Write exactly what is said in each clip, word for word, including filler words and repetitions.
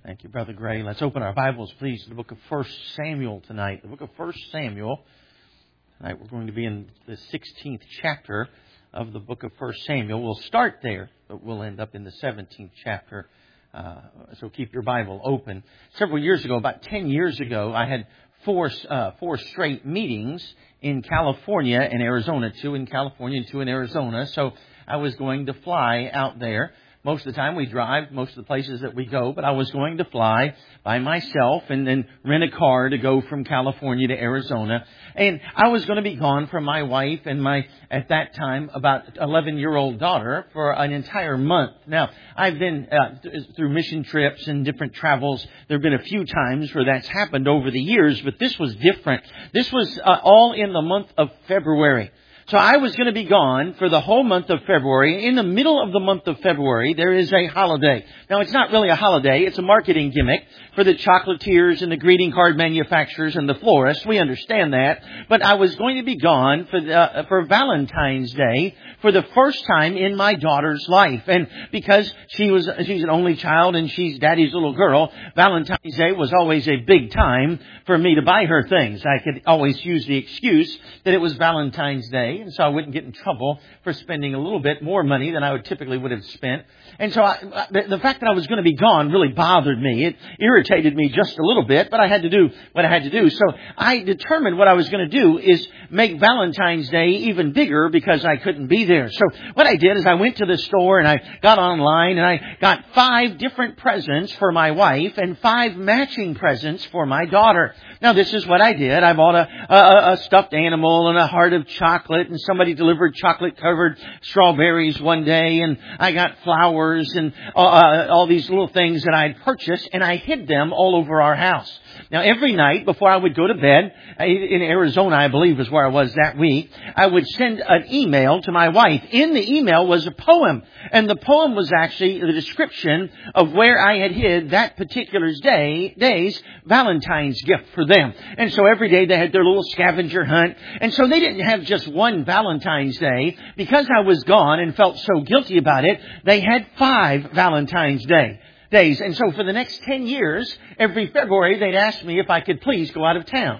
Thank you, Brother Gray. Let's open our Bibles, please, to the book of First Samuel tonight. The book of First Samuel. Tonight we're going to be in the sixteenth chapter of the book of First Samuel. We'll start there, but we'll end up in the seventeenth chapter. Uh, so keep your Bible open. Several years ago, about ten years ago, I had four uh, four straight meetings in California and Arizona. Two in California and two in Arizona. So I was going to fly out there. Most of the time we drive, most of the places that we go, but I was going to fly by myself and then rent a car to go from California to Arizona. And I was going to be gone from my wife and my, at that time, about eleven-year-old daughter for an entire month. Now, I've been uh, th- through mission trips and different travels. There have been a few times where that's happened over the years, but this was different. This was uh, all in the month of February. So I was going to be gone for the whole month of February. In the middle of the month of February, there is a holiday. Now, it's not really a holiday. It's a marketing gimmick for the chocolatiers and the greeting card manufacturers and the florists. We understand that. But I was going to be gone for, uh, for Valentine's Day for the first time in my daughter's life. And because she was she's an only child and she's Daddy's little girl, Valentine's Day was always a big time for me to buy her things. I could always use the excuse that it was Valentine's Day. And so I wouldn't get in trouble for spending a little bit more money than I would typically would have spent. And so I, the, the fact that I was going to be gone really bothered me. It irritated me just a little bit, but I had to do what I had to do. So I determined what I was going to do is make Valentine's Day even bigger because I couldn't be there. So what I did is I went to the store and I got online and I got five different presents for my wife and five matching presents for my daughter. Now this is what I did. I bought a, a, a stuffed animal and a heart of chocolate, and somebody delivered chocolate-covered strawberries one day, and I got flowers and uh, uh, all these little things that I had purchased, and I hid them all over our house. Now, every night before I would go to bed, in Arizona, I believe is where I was that week, I would send an email to my wife. In the email was a poem, and the poem was actually the description of where I had hid that particular day, day's Valentine's gift for them. And so every day they had their little scavenger hunt, and so they didn't have just one Valentine's Day. Because I was gone and felt so guilty about it, they had five Valentine's Day days. And so for the next ten years, every February, they'd ask me if I could please go out of town.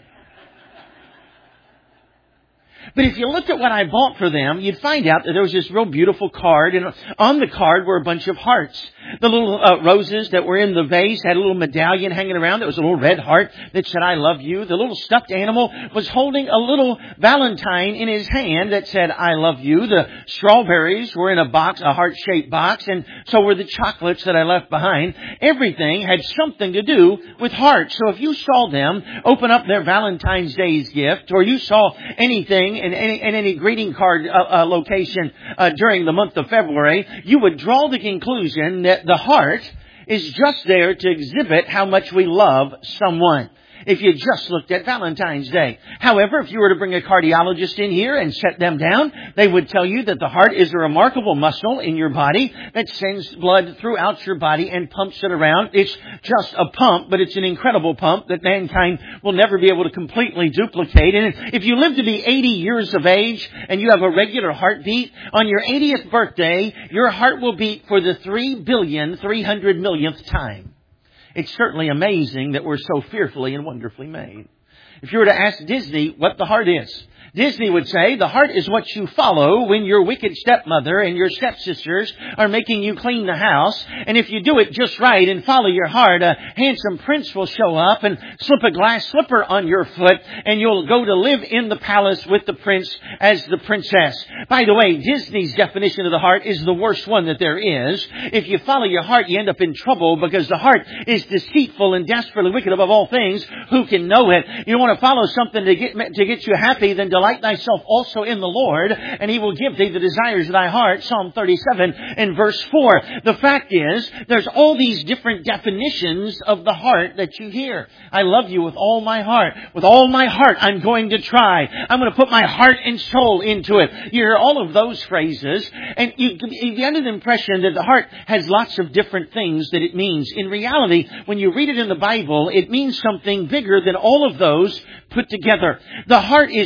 But if you looked at what I bought for them, you'd find out that there was this real beautiful card. And on the card were a bunch of hearts. The little uh, roses that were in the vase had a little medallion hanging around. That was a little red heart that said, I love you. The little stuffed animal was holding a little Valentine in his hand that said, I love you. The strawberries were in a box, a heart-shaped box. And so were the chocolates that I left behind. Everything had something to do with hearts. So if you saw them open up their Valentine's Day's gift, or you saw anything in any, in any greeting card uh, uh, location uh, during the month of February, you would draw the conclusion that the heart is just there to exhibit how much we love someone. If you just looked at Valentine's Day. However, if you were to bring a cardiologist in here and set them down, they would tell you that the heart is a remarkable muscle in your body that sends blood throughout your body and pumps it around. It's just a pump, but it's an incredible pump that mankind will never be able to completely duplicate. And if you live to be eighty years of age and you have a regular heartbeat, on your eightieth birthday, your heart will beat for the three billion three hundred millionth time. It's certainly amazing that we're so fearfully and wonderfully made. If you were to ask Disney what the heart is, Disney would say the heart is what you follow when your wicked stepmother and your stepsisters are making you clean the house. And if you do it just right and follow your heart, a handsome prince will show up and slip a glass slipper on your foot, and you'll go to live in the palace with the prince as the princess. By the way, Disney's definition of the heart is the worst one that there is. If you follow your heart, you end up in trouble because the heart is deceitful and desperately wicked above all things. Who can know it? You want to follow something to get to get you happy, then delight thyself also in the Lord, and He will give thee the desires of thy heart. Psalm thirty-seven and verse four. The fact is, there's all these different definitions of the heart that you hear. I love you with all my heart. With all my heart, I'm going to try. I'm going to put my heart and soul into it. You hear all of those phrases, and you, you get an impression that the heart has lots of different things that it means. In reality, when you read it in the Bible, it means something bigger than all of those put together. The heart is your goal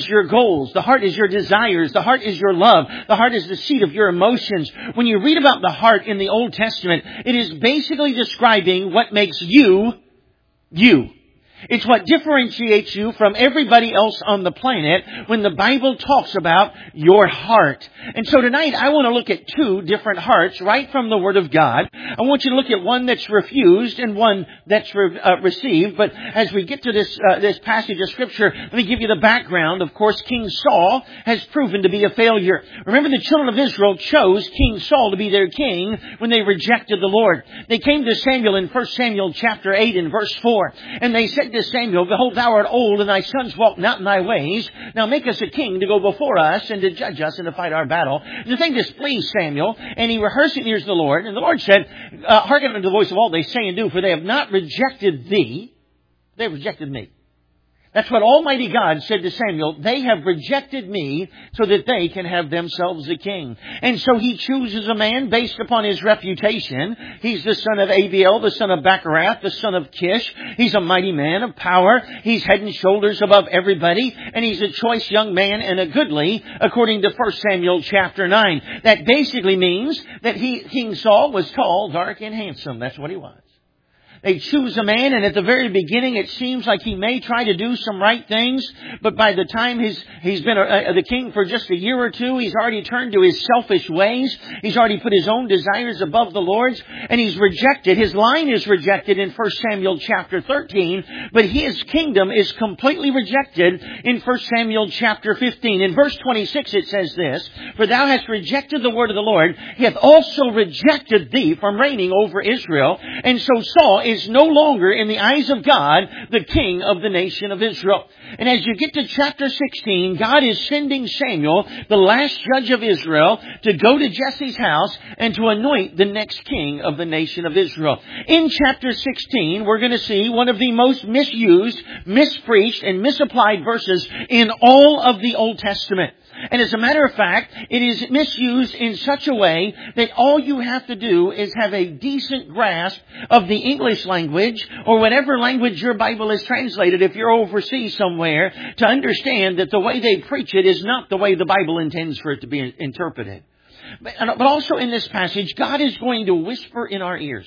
goals. The heart is your desires. The heart is your love. The heart is the seat of your emotions. When you read about the heart in the Old Testament, it is basically describing what makes you, you. It's what differentiates you from everybody else on the planet when the Bible talks about your heart. And so tonight I want to look at two different hearts right from the Word of God. I want you to look at one that's refused and one that's re- uh, received. But as we get to this uh, this passage of Scripture, let me give you the background. Of course, King Saul has proven to be a failure. Remember, the children of Israel chose King Saul to be their king when they rejected the Lord. They came to Samuel in First Samuel chapter eight and verse four. And they said to Samuel, "Behold, thou art old, and thy sons walk not in thy ways. Now make us a king to go before us, and to judge us, and to fight our battle." And the thing displeased Samuel, and he rehearsed it near the Lord. And the Lord said, uh, "Hearken unto the voice of all they say and do, for they have not rejected thee, they have rejected me." That's what Almighty God said to Samuel. They have rejected me so that they can have themselves a king. And so he chooses a man based upon his reputation. He's the son of Abiel, the son of Bacharath, the son of Kish. He's a mighty man of power. He's head and shoulders above everybody. And he's a choice young man and a goodly, according to First Samuel chapter nine. That basically means that he, King Saul was tall, dark, and handsome. That's what he was. They choose a man, and at the very beginning it seems like he may try to do some right things, but by the time he's, he's been a, a, the king for just a year or two, he's already turned to his selfish ways. He's already put his own desires above the Lord's, and he's rejected. His line is rejected in First Samuel chapter thirteen, but his kingdom is completely rejected in First Samuel chapter fifteen. In verse twenty-six it says this, "For thou hast rejected the word of the Lord, he hath also rejected thee from reigning over Israel." And so Saul is no longer, in the eyes of God, the king of the nation of Israel. And as you get to chapter sixteen, God is sending Samuel, the last judge of Israel, to go to Jesse's house and to anoint the next king of the nation of Israel. In chapter sixteen, we're going to see one of the most misused, mispreached, and misapplied verses in all of the Old Testament. And as a matter of fact, it is misused in such a way that all you have to do is have a decent grasp of the English language or whatever language your Bible is translated if you're overseas somewhere to understand that the way they preach it is not the way the Bible intends for it to be interpreted. But, but also in this passage, God is going to whisper in our ears.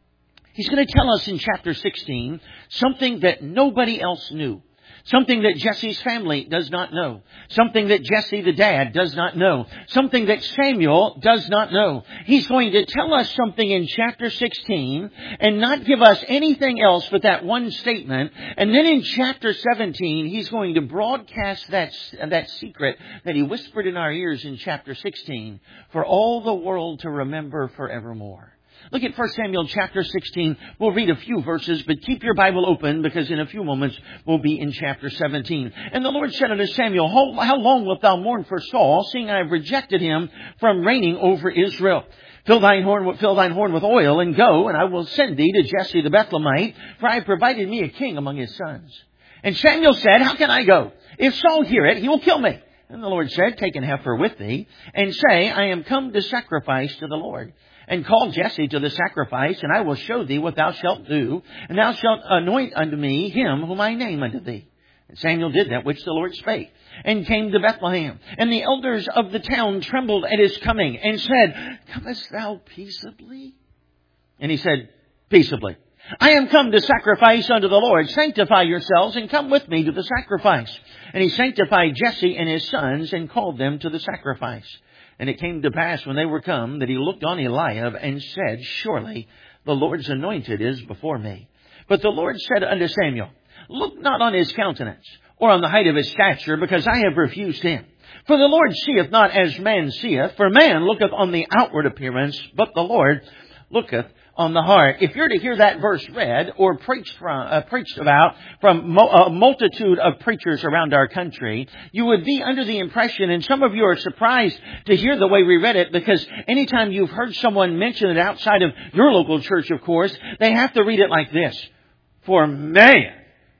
He's going to tell us in chapter sixteen something that nobody else knew. Something that Jesse's family does not know. Something that Jesse the dad does not know. Something that Samuel does not know. He's going to tell us something in chapter sixteen and not give us anything else but that one statement. And then in chapter seventeen, he's going to broadcast that, that secret that he whispered in our ears in chapter sixteen for all the world to remember forevermore. Look at First Samuel chapter sixteen. We'll read a few verses, but keep your Bible open because in a few moments we'll be in chapter seventeen. "And the Lord said unto Samuel, How long wilt thou mourn for Saul, seeing I have rejected him from reigning over Israel? Fill thine horn, fill thine horn with oil, and go, and I will send thee to Jesse the Bethlehemite, for I have provided me a king among his sons. And Samuel said, How can I go? If Saul hear it, he will kill me. And the Lord said, Take an heifer with thee, and say, I am come to sacrifice to the Lord. And call Jesse to the sacrifice, and I will show thee what thou shalt do, and thou shalt anoint unto me him whom I name unto thee. And Samuel did that which the Lord spake, and came to Bethlehem. And the elders of the town trembled at his coming, and said, Comest thou peaceably? And he said, Peaceably. I am come to sacrifice unto the Lord. Sanctify yourselves, and come with me to the sacrifice. And he sanctified Jesse and his sons, and called them to the sacrifice. And it came to pass when they were come that he looked on Eliab and said, Surely the Lord's anointed is before me. But the Lord said unto Samuel, Look not on his countenance, or on the height of his stature, because I have refused him. For the Lord seeth not as man seeth, for man looketh on the outward appearance, but the Lord looketh on the heart. If you're to hear that verse read or preached from, uh, preached about from mo- a multitude of preachers around our country, you would be under the impression, and some of you are surprised to hear the way we read it, because anytime you've heard someone mention it outside of your local church, of course, they have to read it like this. For man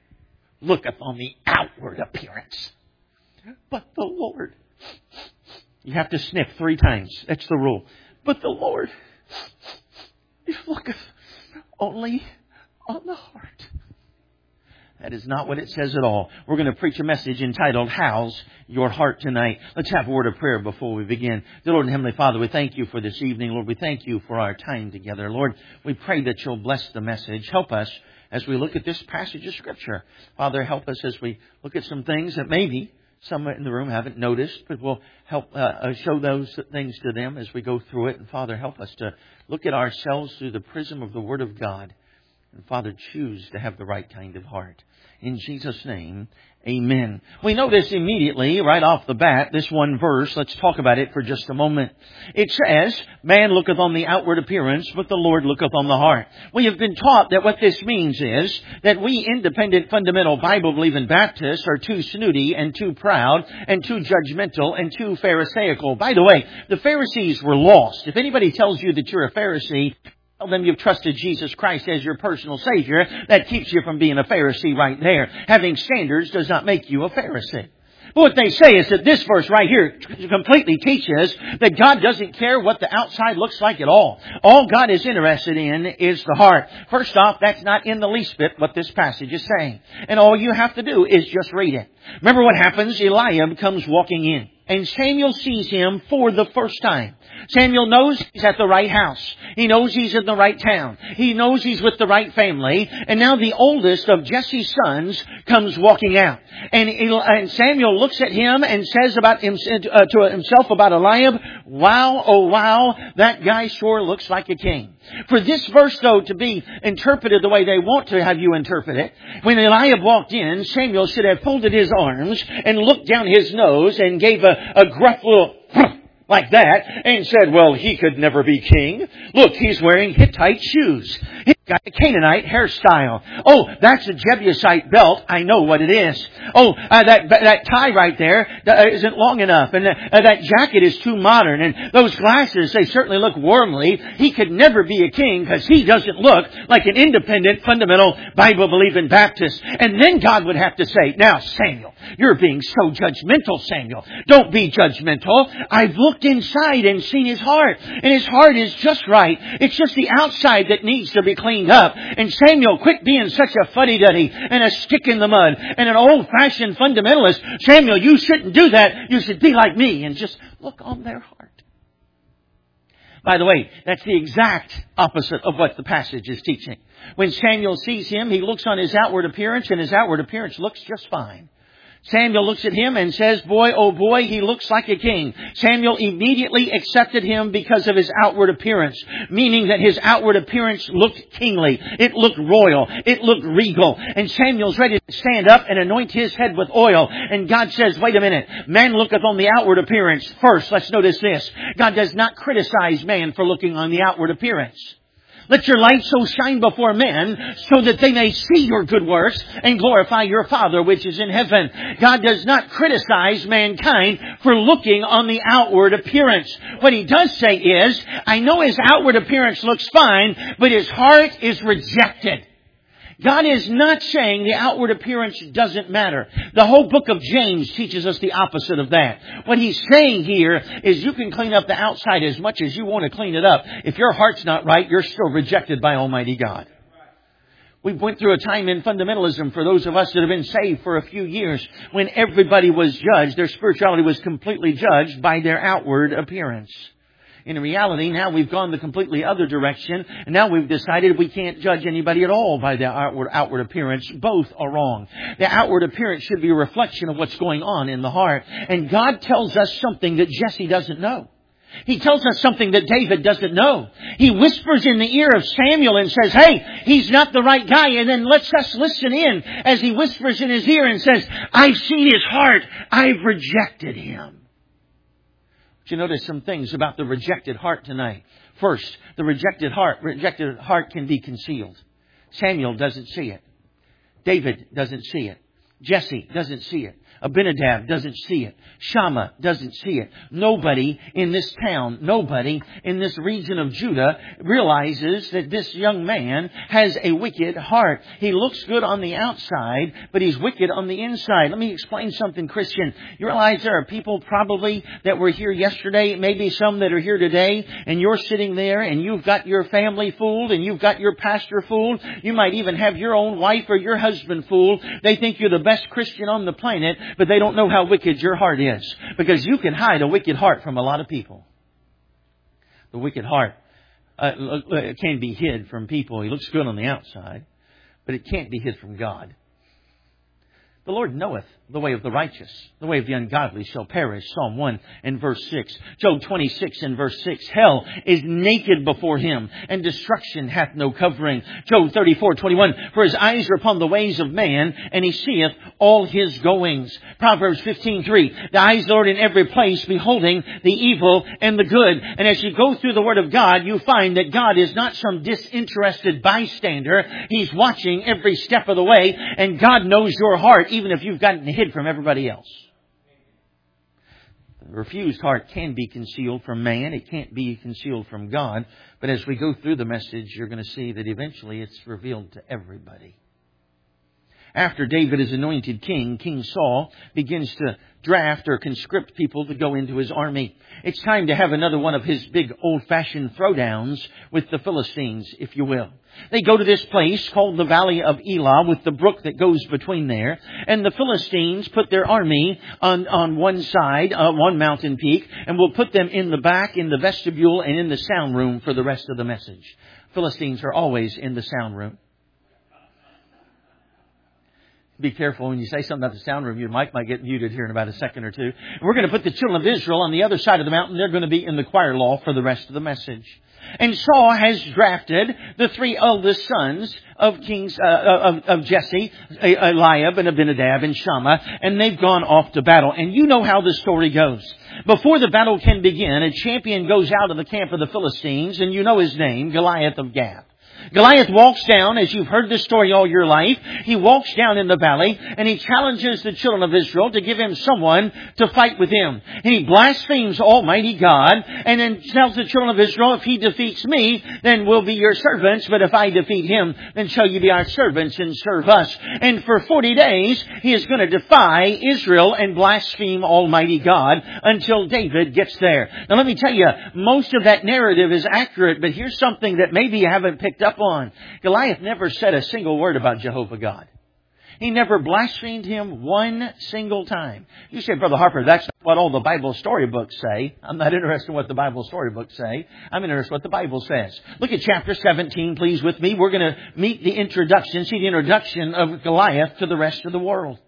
looketh on the outward appearance, but the Lord. You have to sniff three times. That's the rule. But the Lord looketh only on the heart. That is not what it says at all. We're going to preach a message entitled, How's Your Heart Tonight? Let's have a word of prayer before we begin. Dear Lord and Heavenly Father, we thank you for this evening. Lord, we thank you for our time together. Lord, we pray that you'll bless the message. Help us as we look at this passage of Scripture. Father, help us as we look at some things that maybe some in the room haven't noticed, but we'll help uh, show those things to them as we go through it. And Father, help us to look at ourselves through the prism of the Word of God. And Father, choose to have the right kind of heart. In Jesus' name, amen. We notice immediately, right off the bat, this one verse. Let's talk about it for just a moment. It says, man looketh on the outward appearance, but the Lord looketh on the heart. We have been taught that what this means is that we independent, fundamental, Bible-believing Baptists are too snooty and too proud and too judgmental and too pharisaical. By the way, the Pharisees were lost. If anybody tells you that you're a Pharisee, tell them you've trusted Jesus Christ as your personal Savior. That keeps you from being a Pharisee right there. Having standards does not make you a Pharisee. But what they say is that this verse right here completely teaches that God doesn't care what the outside looks like at all. All God is interested in is the heart. First off, that's not in the least bit what this passage is saying. And all you have to do is just read it. Remember what happens? Eliab comes walking in. And Samuel sees him for the first time. Samuel knows he's at the right house. He knows he's in the right town. He knows he's with the right family. And now the oldest of Jesse's sons comes walking out. And, and Samuel looks at him and says about him, uh, to himself about Eliab, wow, oh wow, that guy sure looks like a king. For this verse, though, to be interpreted the way they want to have you interpret it, when Eliab walked in, Samuel should have folded his arms and looked down his nose and gave a, a gruff little like that and said, well, he could never be king. Look, he's wearing Hittite shoes. He's got a Canaanite hairstyle. Oh, that's a Jebusite belt. I know what it is. Oh, uh, that that tie right there uh, isn't long enough. And uh, that jacket is too modern. And those glasses, they certainly look worldly. He could never be a king because he doesn't look like an independent, fundamental, Bible-believing Baptist. And then God would have to say, now, Samuel, you're being so judgmental, Samuel. Don't be judgmental. I've looked inside and seen his heart. And his heart is just right. It's just the outside that needs to be cleaned up. And Samuel, quit being such a fuddy-duddy and a stick in the mud and an old-fashioned fundamentalist. Samuel, you shouldn't do that. You should be like me and just look on their heart. By the way, that's the exact opposite of what the passage is teaching. When Samuel sees him, he looks on his outward appearance, and his outward appearance looks just fine. Samuel looks at him and says, boy, oh boy, he looks like a king. Samuel immediately accepted him because of his outward appearance, meaning that his outward appearance looked kingly. It looked royal. It looked regal. And Samuel's ready to stand up and anoint his head with oil. And God says, wait a minute, man looketh on the outward appearance. First, let's notice this. God does not criticize man for looking on the outward appearance. Let your light so shine before men so that they may see your good works and glorify your Father which is in heaven. God does not criticize mankind for looking on the outward appearance. What He does say is, I know his outward appearance looks fine, but his heart is rejected. God is not saying the outward appearance doesn't matter. The whole book of James teaches us the opposite of that. What he's saying here is you can clean up the outside as much as you want to clean it up. If your heart's not right, you're still rejected by Almighty God. We went through a time in fundamentalism for those of us that have been saved for a few years when everybody was judged. Their spirituality was completely judged by their outward appearance. In reality, now we've gone the completely other direction, and now we've decided we can't judge anybody at all by their outward, outward appearance. Both are wrong. The outward appearance should be a reflection of what's going on in the heart. And God tells us something that Jesse doesn't know. He tells us something that David doesn't know. He whispers in the ear of Samuel and says, hey, he's not the right guy. And then lets us listen in as he whispers in his ear and says, I've seen his heart. I've rejected him. You notice some things about the rejected heart tonight. First, the rejected heart. Rejected heart can be concealed. Samuel doesn't see it. David doesn't see it. Jesse doesn't see it. Abinadab doesn't see it. Shammah doesn't see it. Nobody in this town, nobody in this region of Judah realizes that this young man has a wicked heart. He looks good on the outside, but he's wicked on the inside. Let me explain something, Christian. You realize there are people probably that were here yesterday, maybe some that are here today, and you're sitting there and you've got your family fooled and you've got your pastor fooled. You might even have your own wife or your husband fooled. They think you're the best Christian on the planet, but they don't know how wicked your heart is. Because you can hide a wicked heart from a lot of people. The wicked heart uh, can be hid from people. He looks good on the outside, but it can't be hid from God. The Lord knoweth the way of the righteous. The way of the ungodly shall perish. Psalm one and verse six. Job twenty-six and verse six. Hell is naked before him, and destruction hath no covering. Job thirty-four twenty-one. For his eyes are upon the ways of man, and he seeth all his goings. Proverbs fifteen three. The eyes, Lord, in every place, beholding the evil and the good. And as you go through the Word of God, you find that God is not some disinterested bystander. He's watching every step of the way, and God knows your heart, even if you've gotten hid from everybody else. The refused heart can be concealed from man. It can't be concealed from God. But as we go through the message, you're going to see that eventually it's revealed to everybody. After David is anointed king, King Saul begins to draft or conscript people to go into his army. It's time to have another one of his big old-fashioned throwdowns with the Philistines, if you will. They go to this place called the Valley of Elah with the brook that goes between there. And the Philistines put their army on, on one side, uh, one mountain peak, and will put them in the back, in the vestibule, and in the sound room for the rest of the message. Philistines are always in the sound room. Be careful when you say something about the sound room. Your mic might get muted here in about a second or two. We're going to put the children of Israel on the other side of the mountain. They're going to be in the choir loft for the rest of the message. And Saul has drafted the three eldest sons of kings uh, of, of Jesse, Eliab and Abinadab and Shammah, and they've gone off to battle. And you know how the story goes. Before the battle can begin, a champion goes out of the camp of the Philistines, and you know his name, Goliath of Gath. Goliath walks down, as you've heard this story all your life. He walks down in the valley and he challenges the children of Israel to give him someone to fight with him. And he blasphemes Almighty God and then tells the children of Israel, if he defeats me, then we'll be your servants. But if I defeat him, then shall you be our servants and serve us. And for forty days, he is going to defy Israel and blaspheme Almighty God until David gets there. Now let me tell you, most of that narrative is accurate, but here's something that maybe you haven't picked up on. Goliath never said a single word about Jehovah God. He never blasphemed him one single time. You say, Brother Harper, that's not what all the Bible storybooks say. I'm not interested in what the Bible storybooks say. I'm interested in what the Bible says. Look at chapter seventeen, please, with me. We're going to meet the introduction, see the introduction of Goliath to the rest of the world.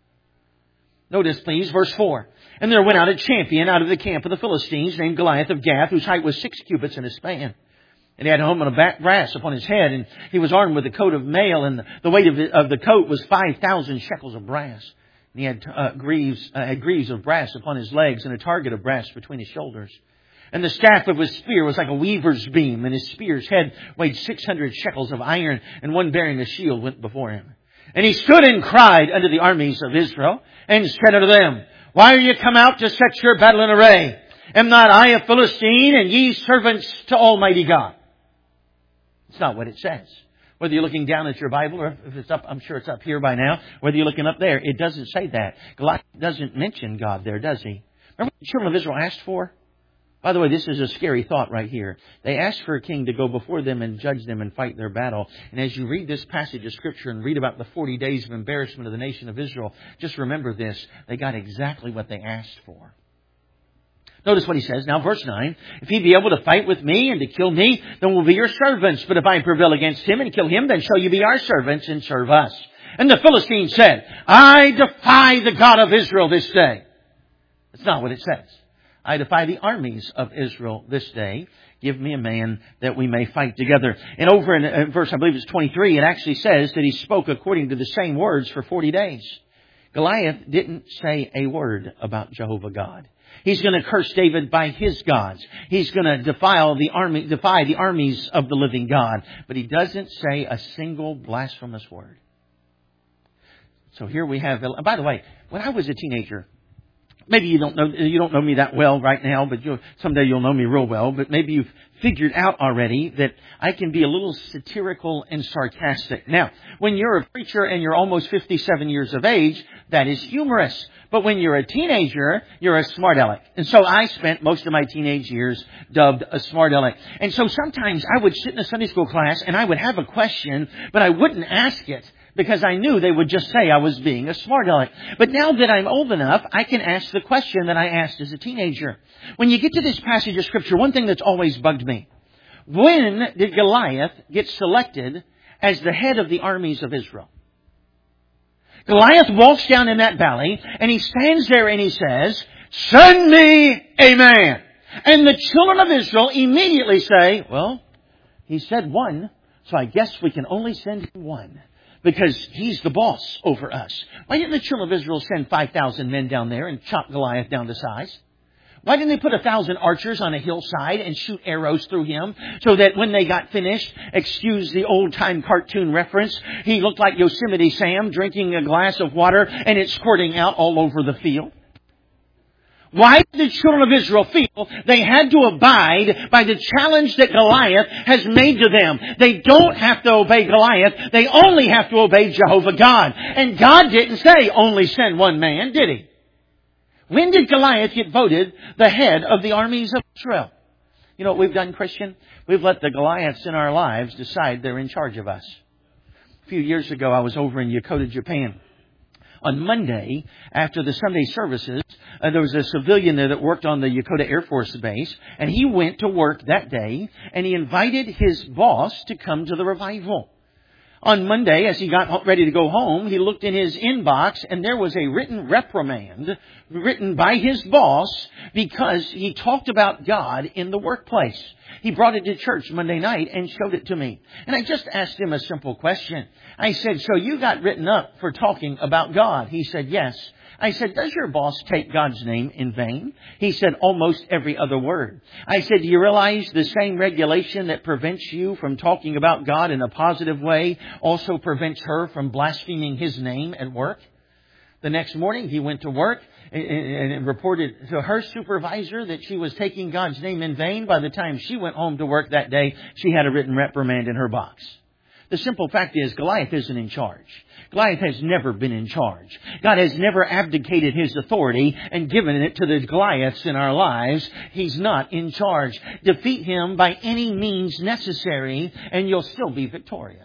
Notice, please, verse four. And there went out a champion out of the camp of the Philistines named Goliath of Gath, whose height was six cubits and a span. And he had a helmet of brass upon his head, and he was armed with a coat of mail, and the weight of the, of the coat was five thousand shekels of brass. And he had uh, greaves, uh, had greaves of brass upon his legs, and a target of brass between his shoulders. And the staff of his spear was like a weaver's beam, and his spear's head weighed six hundred shekels of iron, and one bearing a shield went before him. And he stood and cried unto the armies of Israel, and said unto them, Why are you come out to set your battle in array? Am not I a Philistine, and ye servants to Almighty God? It's not what it says. Whether you're looking down at your Bible or if it's up, I'm sure it's up here by now. Whether you're looking up there, it doesn't say that. Goliath doesn't mention God there, does he? Remember what the children of Israel asked for? By the way, this is a scary thought right here. They asked for a king to go before them and judge them and fight their battle. And as you read this passage of Scripture and read about the forty days of embarrassment of the nation of Israel, just remember this. They got exactly what they asked for. Notice what he says. Now, verse nine. If he be able to fight with me and to kill me, then we'll be your servants. But if I prevail against him and kill him, then shall you be our servants and serve us. And the Philistines said, I defy the God of Israel this day. That's not what it says. I defy the armies of Israel this day. Give me a man that we may fight together. And over in verse, I believe it's twenty-three, it actually says that he spoke according to the same words for forty days. Goliath didn't say a word about Jehovah God. He's going to curse David by his gods. He's going to defile the army, defy the armies of the living God. But he doesn't say a single blasphemous word. So here we have, by the way, when I was a teenager, maybe you don't know, you don't know me that well right now, but you'll, someday you'll know me real well, but maybe you've figured out already that I can be a little satirical and sarcastic. Now, when you're a preacher and you're almost fifty-seven years of age, that is humorous. But when you're a teenager, you're a smart aleck. And so I spent most of my teenage years dubbed a smart aleck. And so sometimes I would sit in a Sunday school class and I would have a question, but I wouldn't ask it, because I knew they would just say I was being a smart aleck. But now that I'm old enough, I can ask the question that I asked as a teenager. When you get to this passage of Scripture, one thing that's always bugged me. When did Goliath get selected as the head of the armies of Israel? Goliath walks down in that valley, and he stands there and he says, "Send me a man." And the children of Israel immediately say, "Well, he said one, so I guess we can only send him one, because he's the boss over us." Why didn't the children of Israel send five thousand men down there and chop Goliath down to size? Why didn't they put a thousand archers on a hillside and shoot arrows through him so that when they got finished, excuse the old-time cartoon reference, he looked like Yosemite Sam drinking a glass of water and it's squirting out all over the field? Why did the children of Israel feel they had to abide by the challenge that Goliath has made to them? They don't have to obey Goliath. They only have to obey Jehovah God. And God didn't say only send one man, did He? When did Goliath get voted the head of the armies of Israel? You know what we've done, Christian? We've let the Goliaths in our lives decide they're in charge of us. A few years ago, I was over in Yokota, Japan. On Monday, after the Sunday services, uh, there was a civilian there that worked on the Yokota Air Force Base, and he went to work that day, and he invited his boss to come to the revival. On Monday, as he got ready to go home, he looked in his inbox, and there was a written reprimand written by his boss because he talked about God in the workplace. He brought it to church Monday night and showed it to me. And I just asked him a simple question. I said, "So you got written up for talking about God?" He said, "Yes." I said, "Does your boss take God's name in vain?" He said, "Almost every other word." I said, "Do you realize the same regulation that prevents you from talking about God in a positive way also prevents her from blaspheming His name at work?" The next morning, he went to work and reported to her supervisor that she was taking God's name in vain. By the time she went home to work that day, she had a written reprimand in her box. The simple fact is, Goliath isn't in charge. Goliath has never been in charge. God has never abdicated His authority and given it to the Goliaths in our lives. He's not in charge. Defeat him by any means necessary, and you'll still be victorious.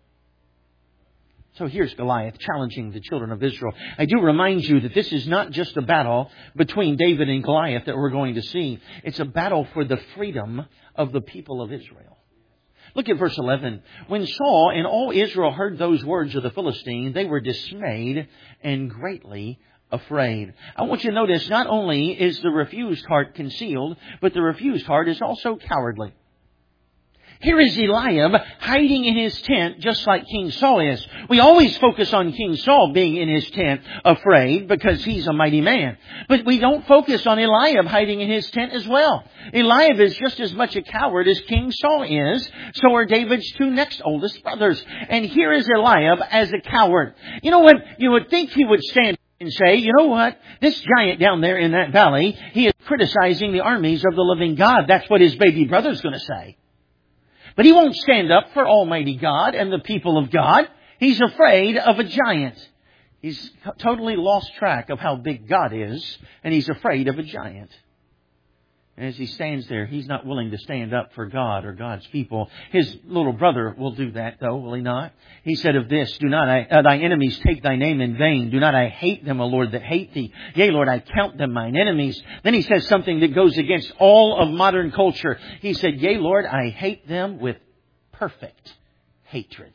So here's Goliath challenging the children of Israel. I do remind you that this is not just a battle between David and Goliath that we're going to see. It's a battle for the freedom of the people of Israel. Look at verse eleven. When Saul and all Israel heard those words of the Philistine, they were dismayed and greatly afraid. I want you to notice, not only is the refused heart concealed, but the refused heart is also cowardly. Here is Eliab hiding in his tent just like King Saul is. We always focus on King Saul being in his tent afraid because he's a mighty man. But we don't focus on Eliab hiding in his tent as well. Eliab is just as much a coward as King Saul is. So are David's two next oldest brothers. And here is Eliab as a coward. You know what? You would think he would stand and say, "You know what? This giant down there in that valley, he is criticizing the armies of the living God." That's what his baby brother's going to say. But he won't stand up for Almighty God and the people of God. He's afraid of a giant. He's totally lost track of how big God is, and he's afraid of a giant. And as he stands there, he's not willing to stand up for God or God's people. His little brother will do that, though, will he not? He said of this, "Do not I, uh, thy enemies take thy name in vain. Do not I hate them, O Lord, that hate thee. Yea, Lord, I count them mine enemies." Then he says something that goes against all of modern culture. He said, "Yea, Lord, I hate them with perfect hatred."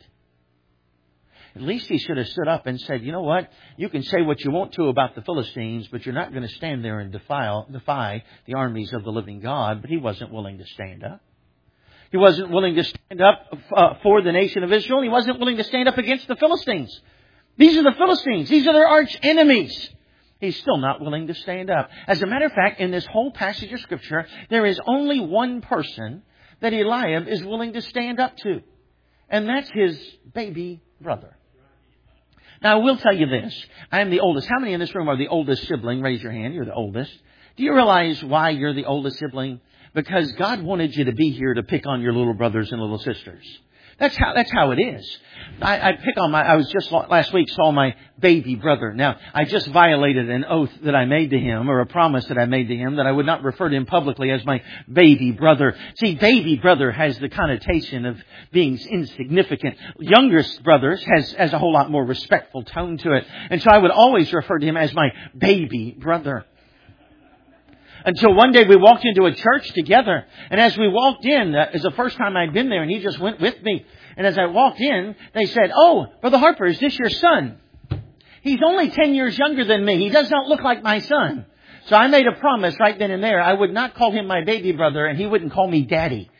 At least he should have stood up and said, "You know what? You can say what you want to about the Philistines, but you're not going to stand there and defile, defy the armies of the living God." But he wasn't willing to stand up. He wasn't willing to stand up uh, for the nation of Israel. He wasn't willing to stand up against the Philistines. These are the Philistines. These are their arch enemies. He's still not willing to stand up. As a matter of fact, in this whole passage of Scripture, there is only one person that Eliab is willing to stand up to. And that's his baby brother. Now, I will tell you this. I am the oldest. How many in this room are the oldest sibling? Raise your hand. You're the oldest. Do you realize why you're the oldest sibling? Because God wanted you to be here to pick on your little brothers and little sisters. That's how, that's how it is. I, I pick on my, I was just last week saw my baby brother. Now, I just violated an oath that I made to him, or a promise that I made to him, that I would not refer to him publicly as my baby brother. See, baby brother has the connotation of being insignificant. Youngest brothers has, has a whole lot more respectful tone to it. And so I would always refer to him as my baby brother. Until one day we walked into a church together. And as we walked in, uh, it was the first time I'd been there, and he just went with me. And as I walked in, they said, "Oh, Brother Harper, is this your son?" He's only ten years younger than me. He does not look like my son. So I made a promise right then and there. I would not call him my baby brother, and he wouldn't call me daddy.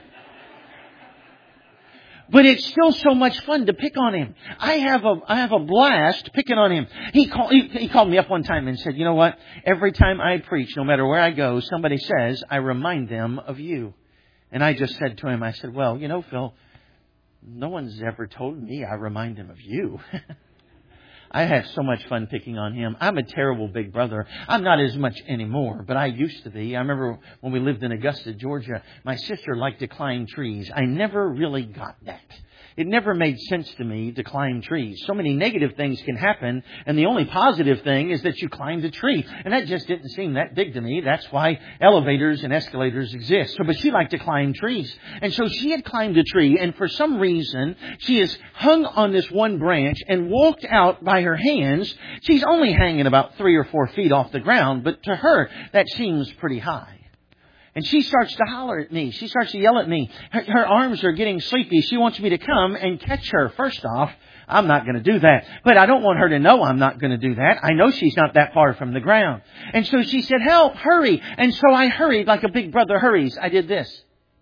But it's still so much fun to pick on him. I have a I have a blast picking on him. He called he, he called me up one time and said, "You know what? Every time I preach, no matter where I go, somebody says I remind them of you." And I just said to him, I said, "Well, you know, Phil, no one's ever told me I remind them of you." I have so much fun picking on him. I'm a terrible big brother. I'm not as much anymore, but I used to be. I remember when we lived in Augusta, Georgia, my sister liked to climb trees. I never really got that. It never made sense to me to climb trees. So many negative things can happen, and the only positive thing is that you climbed a tree. And that just didn't seem that big to me. That's why elevators and escalators exist. So, but she liked to climb trees. And so she had climbed a tree, and for some reason, she is hung on this one branch and walked out by her hands. She's only hanging about three or four feet off the ground, but to her, that seems pretty high. And she starts to holler at me. She starts to yell at me. Her, her arms are getting sleepy. She wants me to come and catch her. First off, I'm not going to do that. But I don't want her to know I'm not going to do that. I know she's not that far from the ground. And so she said, "Help, hurry." And so I hurried like a big brother hurries. I did this.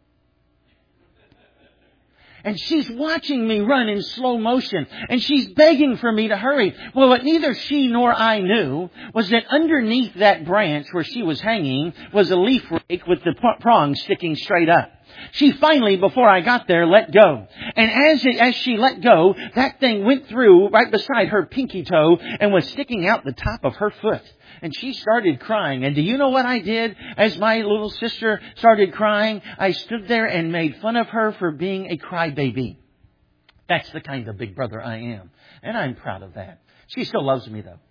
And she's watching me run in slow motion. And she's begging for me to hurry. Well, what neither she nor I knew was that underneath that branch where she was hanging was a leaf rake with the prongs sticking straight up. She finally, before I got there, let go. And as it, as she let go, that thing went through right beside her pinky toe and was sticking out the top of her foot. And she started crying. And do you know what I did? As my little sister started crying, I stood there and made fun of her for being a crybaby. That's the kind of big brother I am. And I'm proud of that. She still loves me, though.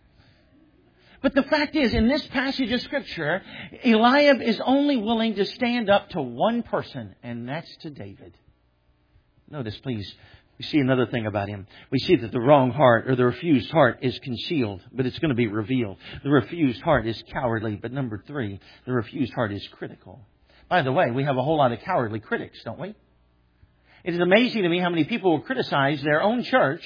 But the fact is, in this passage of Scripture, Eliab is only willing to stand up to one person, and that's to David. Notice, please, we see another thing about him. We see that the wrong heart, or the refused heart, is concealed, but it's going to be revealed. The refused heart is cowardly, but number three, the refused heart is critical. By the way, we have a whole lot of cowardly critics, don't we? It is amazing to me how many people will criticize their own church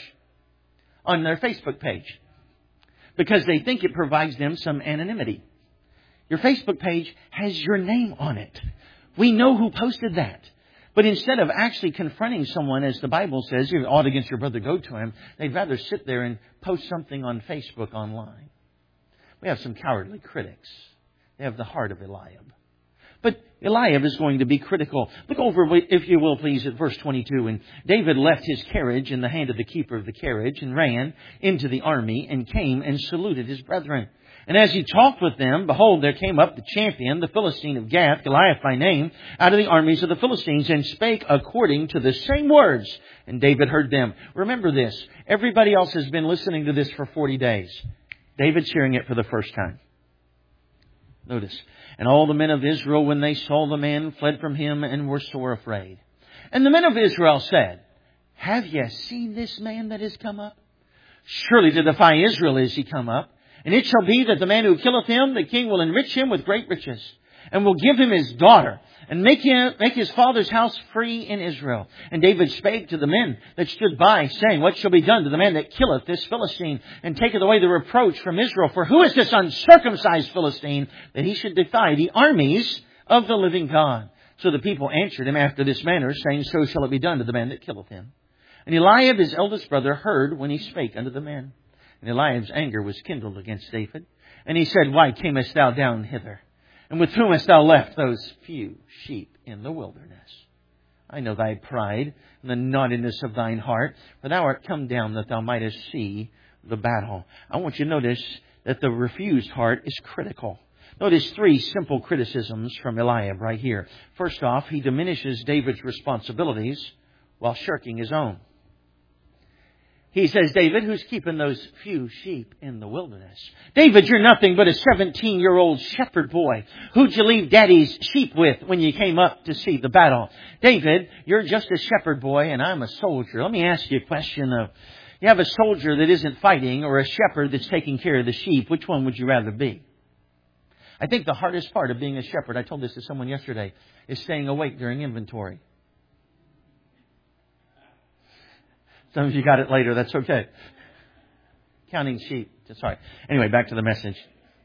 on their Facebook page, because they think it provides them some anonymity. Your Facebook page has your name on it. We know who posted that. But instead of actually confronting someone, as the Bible says, you ought against your brother, go to him, they'd rather sit there and post something on Facebook online. We have some cowardly critics. They have the heart of Eliab. But Eliab is going to be critical. Look over, if you will, please, at verse twenty-two. And David left his carriage in the hand of the keeper of the carriage and ran into the army and came and saluted his brethren. And as he talked with them, behold, there came up the champion, the Philistine of Gath, Goliath by name, out of the armies of the Philistines, and spake according to the same words. And David heard them. Remember this. Everybody else has been listening to this for forty days. David's hearing it for the first time. Notice. And all the men of Israel, when they saw the man, fled from him and were sore afraid. And the men of Israel said, Have ye seen this man that is come up? Surely to defy Israel is he come up. And it shall be that the man who killeth him, the king will enrich him with great riches, and will give him his daughter, and make him make his father's house free in Israel. And David spake to the men that stood by, saying, What shall be done to the man that killeth this Philistine, and taketh away the reproach from Israel? For who is this uncircumcised Philistine, that he should defy the armies of the living God? So the people answered him after this manner, saying, So shall it be done to the man that killeth him. And Eliab his eldest brother heard when he spake unto the men. And Eliab's anger was kindled against David. And he said, Why camest thou down hither? And with whom hast thou left those few sheep in the wilderness? I know thy pride and the naughtiness of thine heart, for thou art come down that thou mightest see the battle. I want you to notice that the refused heart is critical. Notice three simple criticisms from Eliab right here. First off, he diminishes David's responsibilities while shirking his own. He says, David, who's keeping those few sheep in the wilderness? David, you're nothing but a seventeen-year-old shepherd boy. Who'd you leave Daddy's sheep with when you came up to see the battle? David, you're just a shepherd boy and I'm a soldier. Let me ask you a question of, you have a soldier that isn't fighting or a shepherd that's taking care of the sheep. Which one would you rather be? I think the hardest part of being a shepherd, I told this to someone yesterday, is staying awake during inventory. Some of you got it later. That's okay. Counting sheep. Sorry. Anyway, back to the message.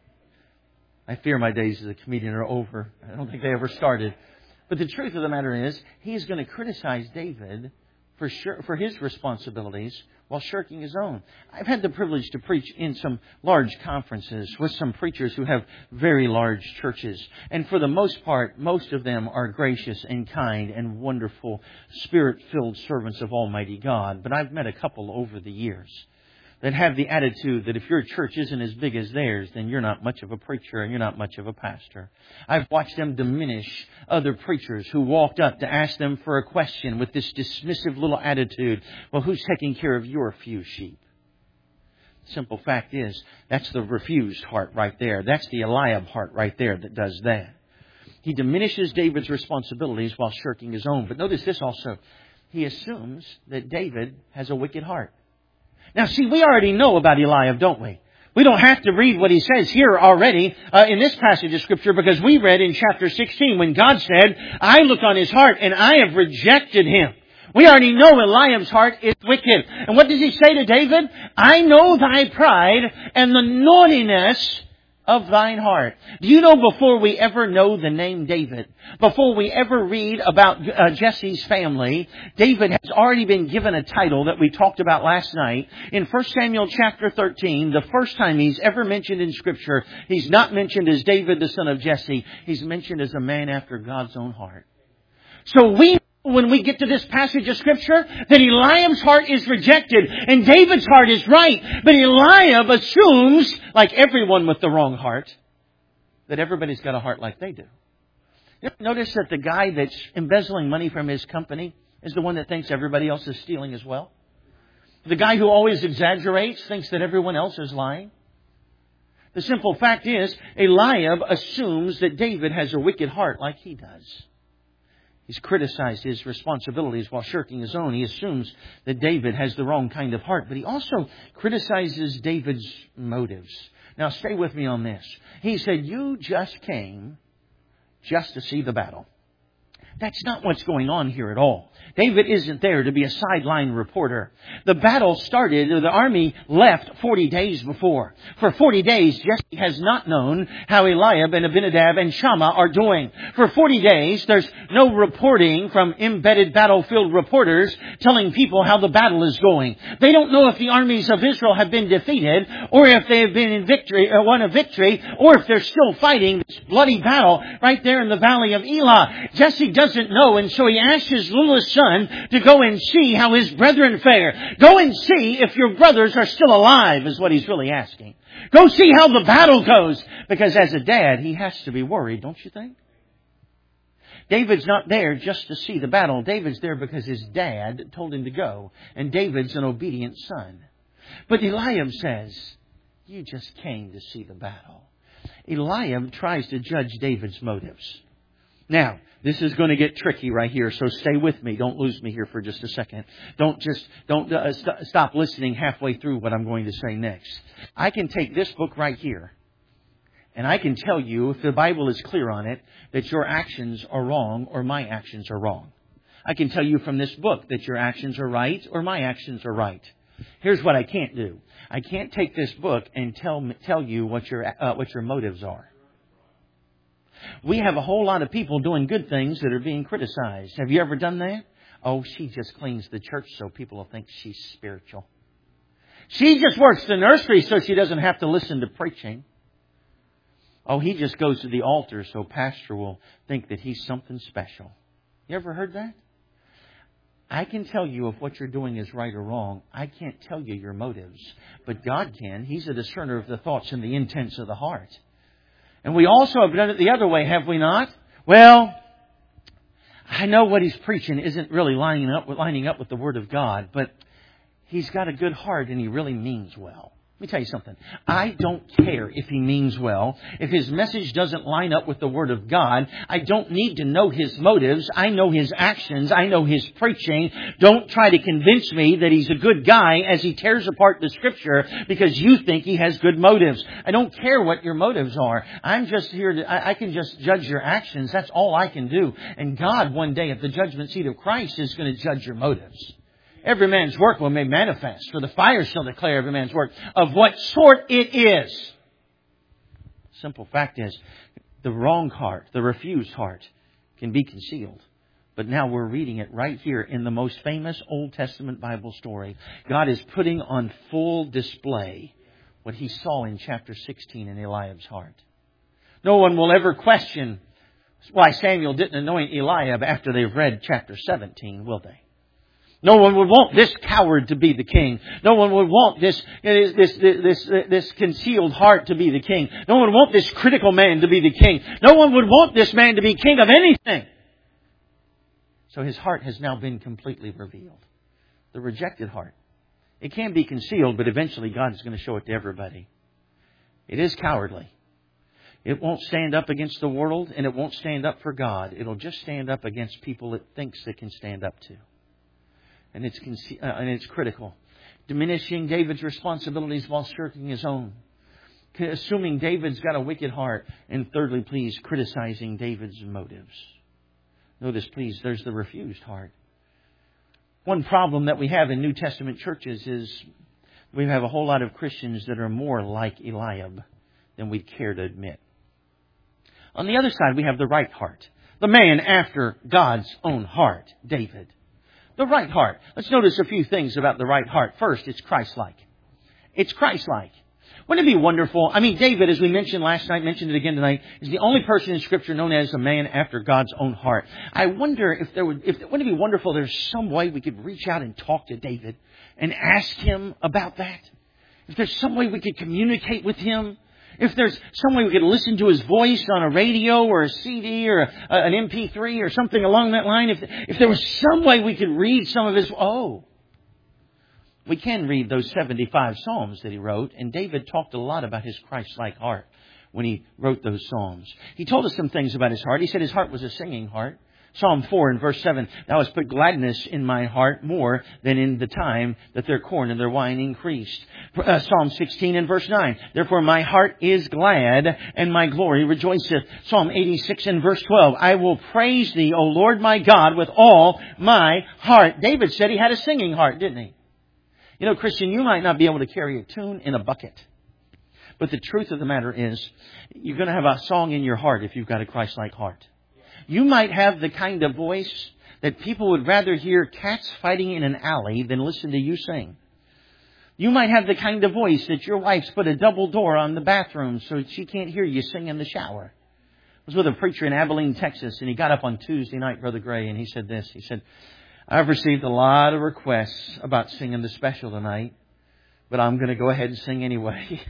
I fear my days as a comedian are over. I don't think they ever started. But the truth of the matter is, he is going to criticize David for sure, for his responsibilities while shirking his own. I've had the privilege to preach in some large conferences with some preachers who have very large churches. And for the most part, most of them are gracious and kind and wonderful, Spirit-filled servants of Almighty God. But I've met a couple over the years that have the attitude that if your church isn't as big as theirs, then you're not much of a preacher and you're not much of a pastor. I've watched them diminish other preachers who walked up to ask them for a question with this dismissive little attitude. Well, who's taking care of your few sheep? Simple fact is, that's the refused heart right there. That's the Eliab heart right there that does that. He diminishes David's responsibilities while shirking his own. But notice this also. He assumes that David has a wicked heart. Now, see, we already know about Eliab, don't we? We don't have to read what he says here already uh, in this passage of Scripture, because we read in chapter sixteen when God said, I look on his heart and I have rejected him. We already know Eliab's heart is wicked. And what does he say to David? I know thy pride and the naughtiness of thine heart. Do you know, before we ever know the name David, before we ever read about uh, Jesse's family, David has already been given a title that we talked about last night. In First Samuel chapter thirteen, the first time he's ever mentioned in Scripture, he's not mentioned as David, the son of Jesse. He's mentioned as a man after God's own heart. So we when we get to this passage of Scripture, that Eliab's heart is rejected and David's heart is right. But Eliab assumes, like everyone with the wrong heart, that everybody's got a heart like they do. You notice that the guy that's embezzling money from his company is the one that thinks everybody else is stealing as well. The guy who always exaggerates thinks that everyone else is lying. The simple fact is, Eliab assumes that David has a wicked heart like he does. He's criticized his responsibilities while shirking his own. He assumes that David has the wrong kind of heart. But he also criticizes David's motives. Now, stay with me on this. He said, you just came just to see the battle. That's not what's going on here at all. David isn't there to be a sideline reporter. The battle started, the army left forty days before. For forty days, Jesse has not known how Eliab and Abinadab and Shammah are doing. For forty days, there's no reporting from embedded battlefield reporters telling people how the battle is going. They don't know if the armies of Israel have been defeated, or if they have been in victory, or won a victory, or if they're still fighting this bloody battle right there in the valley of Elah. Jesse doesn't know, and so he asks his littlest son to go and see how his brethren fare. Go and see if your brothers are still alive, is what he's really asking. Go see how the battle goes. Because as a dad, he has to be worried, don't you think? David's not there just to see the battle. David's there because his dad told him to go. And David's an obedient son. But Eliab says, you just came to see the battle. Eliab tries to judge David's motives. Now, this is going to get tricky right here, so stay with me. Don't lose me here for just a second. Don't just don't uh, st- stop listening halfway through what I'm going to say next. I can take this book right here, and I can tell you, if the Bible is clear on it, that your actions are wrong or my actions are wrong. I can tell you from this book that your actions are right or my actions are right. Here's what I can't do. I can't take this book and tell tell you what your uh, what your motives are. We have a whole lot of people doing good things that are being criticized. Have you ever done that? Oh, she just cleans the church so people will think she's spiritual. She just works the nursery so she doesn't have to listen to preaching. Oh, he just goes to the altar so pastor will think that he's something special. You ever heard that? I can tell you if what you're doing is right or wrong. I can't tell you your motives. But God can. He's a discerner of the thoughts and the intents of the heart. And we also have done it the other way, have we not? Well, I know what he's preaching isn't really lining up with, lining up with the Word of God, but he's got a good heart and he really means well. Let me tell you something. I don't care if he means well. If his message doesn't line up with the Word of God, I don't need to know his motives. I know his actions. I know his preaching. Don't try to convince me that he's a good guy as he tears apart the Scripture because you think he has good motives. I don't care what your motives are. I'm just here to, I, I can just judge your actions. That's all I can do. And God one day at the judgment seat of Christ is going to judge your motives. Every man's work will be manifest, for the fire shall declare every man's work of what sort it is. Simple fact is, the wrong heart, the refused heart, can be concealed. But now we're reading it right here in the most famous Old Testament Bible story. God is putting on full display what he saw in chapter sixteen in Eliab's heart. No one will ever question why Samuel didn't anoint Eliab after they've read chapter seventeen, will they? No one would want this coward to be the king. No one would want this, this, this, this, this concealed heart to be the king. No one would want this critical man to be the king. No one would want this man to be king of anything. So his heart has now been completely revealed. The rejected heart. It can be concealed, but eventually God is going to show it to everybody. It is cowardly. It won't stand up against the world, and it won't stand up for God. It'll just stand up against people it thinks it can stand up to. And it's uh, and it's critical. Diminishing David's responsibilities while shirking his own. Assuming David's got a wicked heart. And thirdly, please, criticizing David's motives. Notice, please, there's the refused heart. One problem that we have in New Testament churches is we have a whole lot of Christians that are more like Eliab than we'd care to admit. On the other side, we have the right heart. The man after God's own heart, David. The right heart. Let's notice a few things about the right heart. First, it's Christ-like. It's Christ-like. Wouldn't it be wonderful? I mean, David, as we mentioned last night, mentioned it again tonight, is the only person in Scripture known as a man after God's own heart. I wonder if there would, if wouldn't it be wonderful? There's some way we could reach out and talk to David and ask him about that. If there's some way we could communicate with him. If there's some way we could listen to his voice on a radio or a C D or a, an M P three or something along that line. If, if there was some way we could read some of his... Oh, we can read those seventy-five Psalms that he wrote. And David talked a lot about his Christ-like heart when he wrote those Psalms. He told us some things about his heart. He said his heart was a singing heart. Psalm four and verse seven, Thou hast put gladness in my heart more than in the time that their corn and their wine increased. Uh, Psalm sixteen and verse nine, Therefore my heart is glad and my glory rejoiceth. Psalm eighty-six and verse twelve, I will praise thee, O Lord my God, with all my heart. David said he had a singing heart, didn't he? You know, Christian, you might not be able to carry a tune in a bucket. But the truth of the matter is, you're going to have a song in your heart if you've got a Christ-like heart. You might have the kind of voice that people would rather hear cats fighting in an alley than listen to you sing. You might have the kind of voice that your wife's put a double door on the bathroom so she can't hear you sing in the shower. I was with a preacher in Abilene, Texas, and he got up on Tuesday night, Brother Gray, and he said this. He said, I've received a lot of requests about singing the special tonight, but I'm going to go ahead and sing anyway.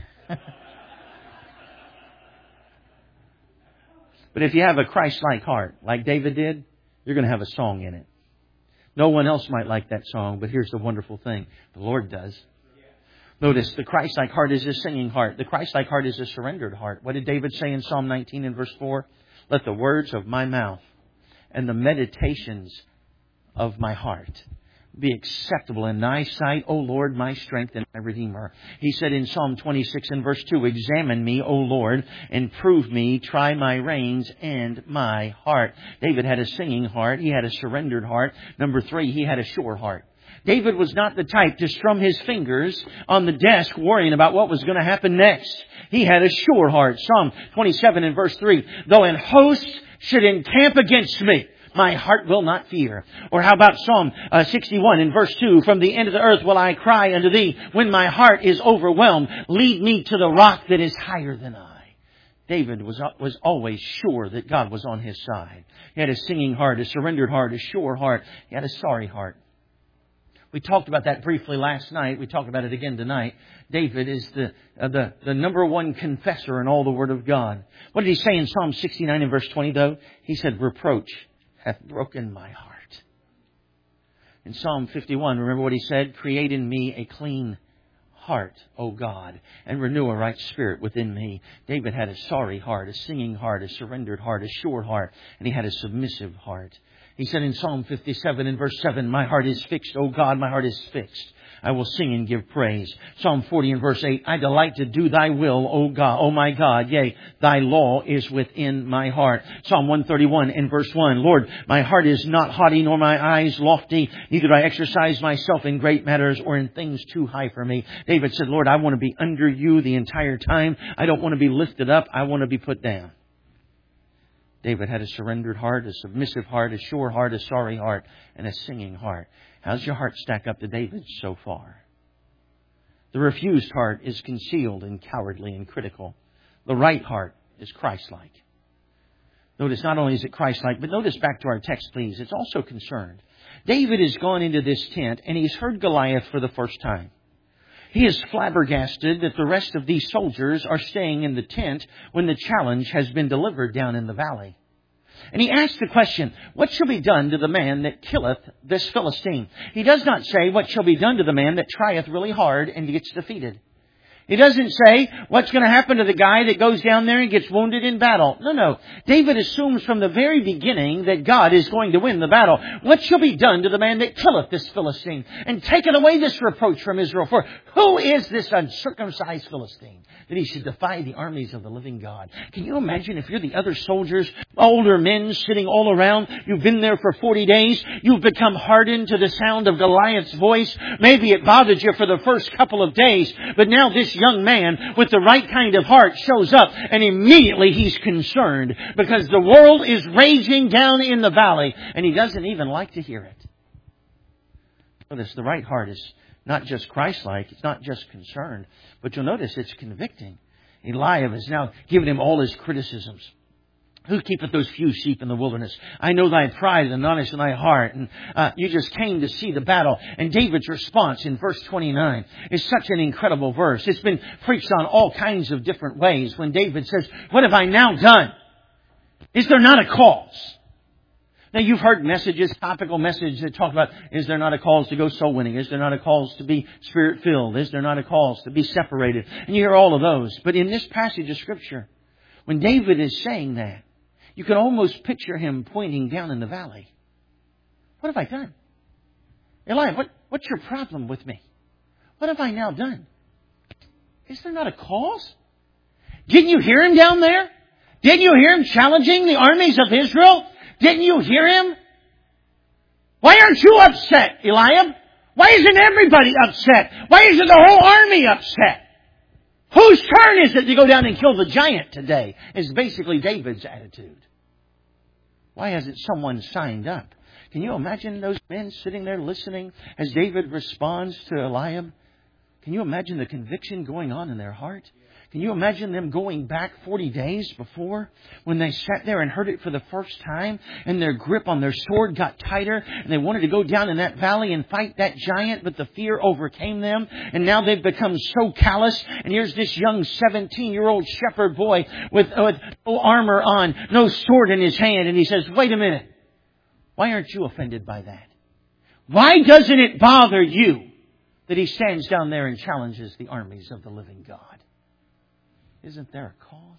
But if you have a Christ-like heart, like David did, you're going to have a song in it. No one else might like that song, but here's the wonderful thing. The Lord does. Notice, the Christ-like heart is a singing heart. The Christ-like heart is a surrendered heart. What did David say in Psalm nineteen and verse four? Let the words of my mouth and the meditations of my heart be acceptable in thy sight, O Lord, my strength and my redeemer. He said in Psalm twenty-six and verse two, Examine me, O Lord, and prove me, try my reins and my heart. David had a singing heart. He had a surrendered heart. Number three, he had a sure heart. David was not the type to strum his fingers on the desk worrying about what was going to happen next. He had a sure heart. Psalm twenty-seven and verse three, Though an host should encamp against me, my heart will not fear. Or how about Psalm uh, sixty-one in verse two? From the end of the earth will I cry unto thee. When my heart is overwhelmed, lead me to the rock that is higher than I. David was, was always sure that God was on his side. He had a singing heart, a surrendered heart, a sure heart. He had a sorry heart. We talked about that briefly last night. We talked about it again tonight. David is the, uh, the, the number one confessor in all the Word of God. What did he say in Psalm sixty-nine and verse twenty though? He said, reproach hath broken my heart. In Psalm fifty-one, remember what he said? Create in me a clean heart, O God, and renew a right spirit within me. David had a sorry heart, a singing heart, a surrendered heart, a sure heart, and he had a submissive heart. He said in Psalm fifty-seven and verse seven, my heart is fixed, O God, my heart is fixed. I will sing and give praise. Psalm forty and verse eight, I delight to do thy will, O God, O my God. Yea, thy law is within my heart. Psalm one thirty-one and verse one, Lord, my heart is not haughty, nor my eyes lofty. Neither do I exercise myself in great matters or in things too high for me. David said, Lord, I want to be under you the entire time. I don't want to be lifted up. I want to be put down. David had a surrendered heart, a submissive heart, a sure heart, a sorry heart, and a singing heart. How's your heart stack up to David's so far? The refused heart is concealed and cowardly and critical. The right heart is Christ-like. Notice not only is it Christ-like, but notice back to our text, please. It's also concerned. David has gone into this tent and he's heard Goliath for the first time. He is flabbergasted that the rest of these soldiers are staying in the tent when the challenge has been delivered down in the valley. And he asks the question, what shall be done to the man that killeth this Philistine? He does not say, what shall be done to the man that trieth really hard and gets defeated? He doesn't say, what's going to happen to the guy that goes down there and gets wounded in battle? No, no. David assumes from the very beginning that God is going to win the battle. What shall be done to the man that killeth this Philistine? And taketh away this reproach from Israel. For who is this uncircumcised Philistine that he should defy the armies of the living God? Can you imagine if you're the other soldiers, older men sitting all around, you've been there for forty days, you've become hardened to the sound of Goliath's voice. Maybe it bothered you for the first couple of days, but now this young man with the right kind of heart shows up and immediately he's concerned because the world is raging down in the valley and he doesn't even like to hear it. Notice the right heart is not just Christ-like, it's not just concerned, but you'll notice it's convicting. Eliab has now given him all his criticisms. Who keepeth those few sheep in the wilderness? I know thy pride and knowledge in thy heart. And uh, you just came to see the battle. And David's response in verse twenty-nine is such an incredible verse. It's been preached on all kinds of different ways. When David says, what have I now done? Is there not a cause? Now you've heard messages, topical messages that talk about, is there not a cause to go soul winning? Is there not a cause to be spirit filled? Is there not a cause to be separated? And you hear all of those. But in this passage of Scripture, when David is saying that, you can almost picture him pointing down in the valley. What have I done? Eliab, what, what's your problem with me? What have I now done? Is there not a cause? Didn't you hear him down there? Didn't you hear him challenging the armies of Israel? Didn't you hear him? Why aren't you upset, Eliab? Why isn't everybody upset? Why isn't the whole army upset? Whose turn is it to go down and kill the giant today? Is basically David's attitude. Why hasn't someone signed up? Can you imagine those men sitting there listening as David responds to Eliab? Can you imagine the conviction going on in their heart? Can you imagine them going back forty days before when they sat there and heard it for the first time and their grip on their sword got tighter and they wanted to go down in that valley and fight that giant, but the fear overcame them and now they've become so callous. And here's this young seventeen-year-old shepherd boy with, with no armor on, no sword in his hand, and he says, wait a minute, why aren't you offended by that? Why doesn't it bother you that he stands down there and challenges the armies of the living God? Isn't there a cause?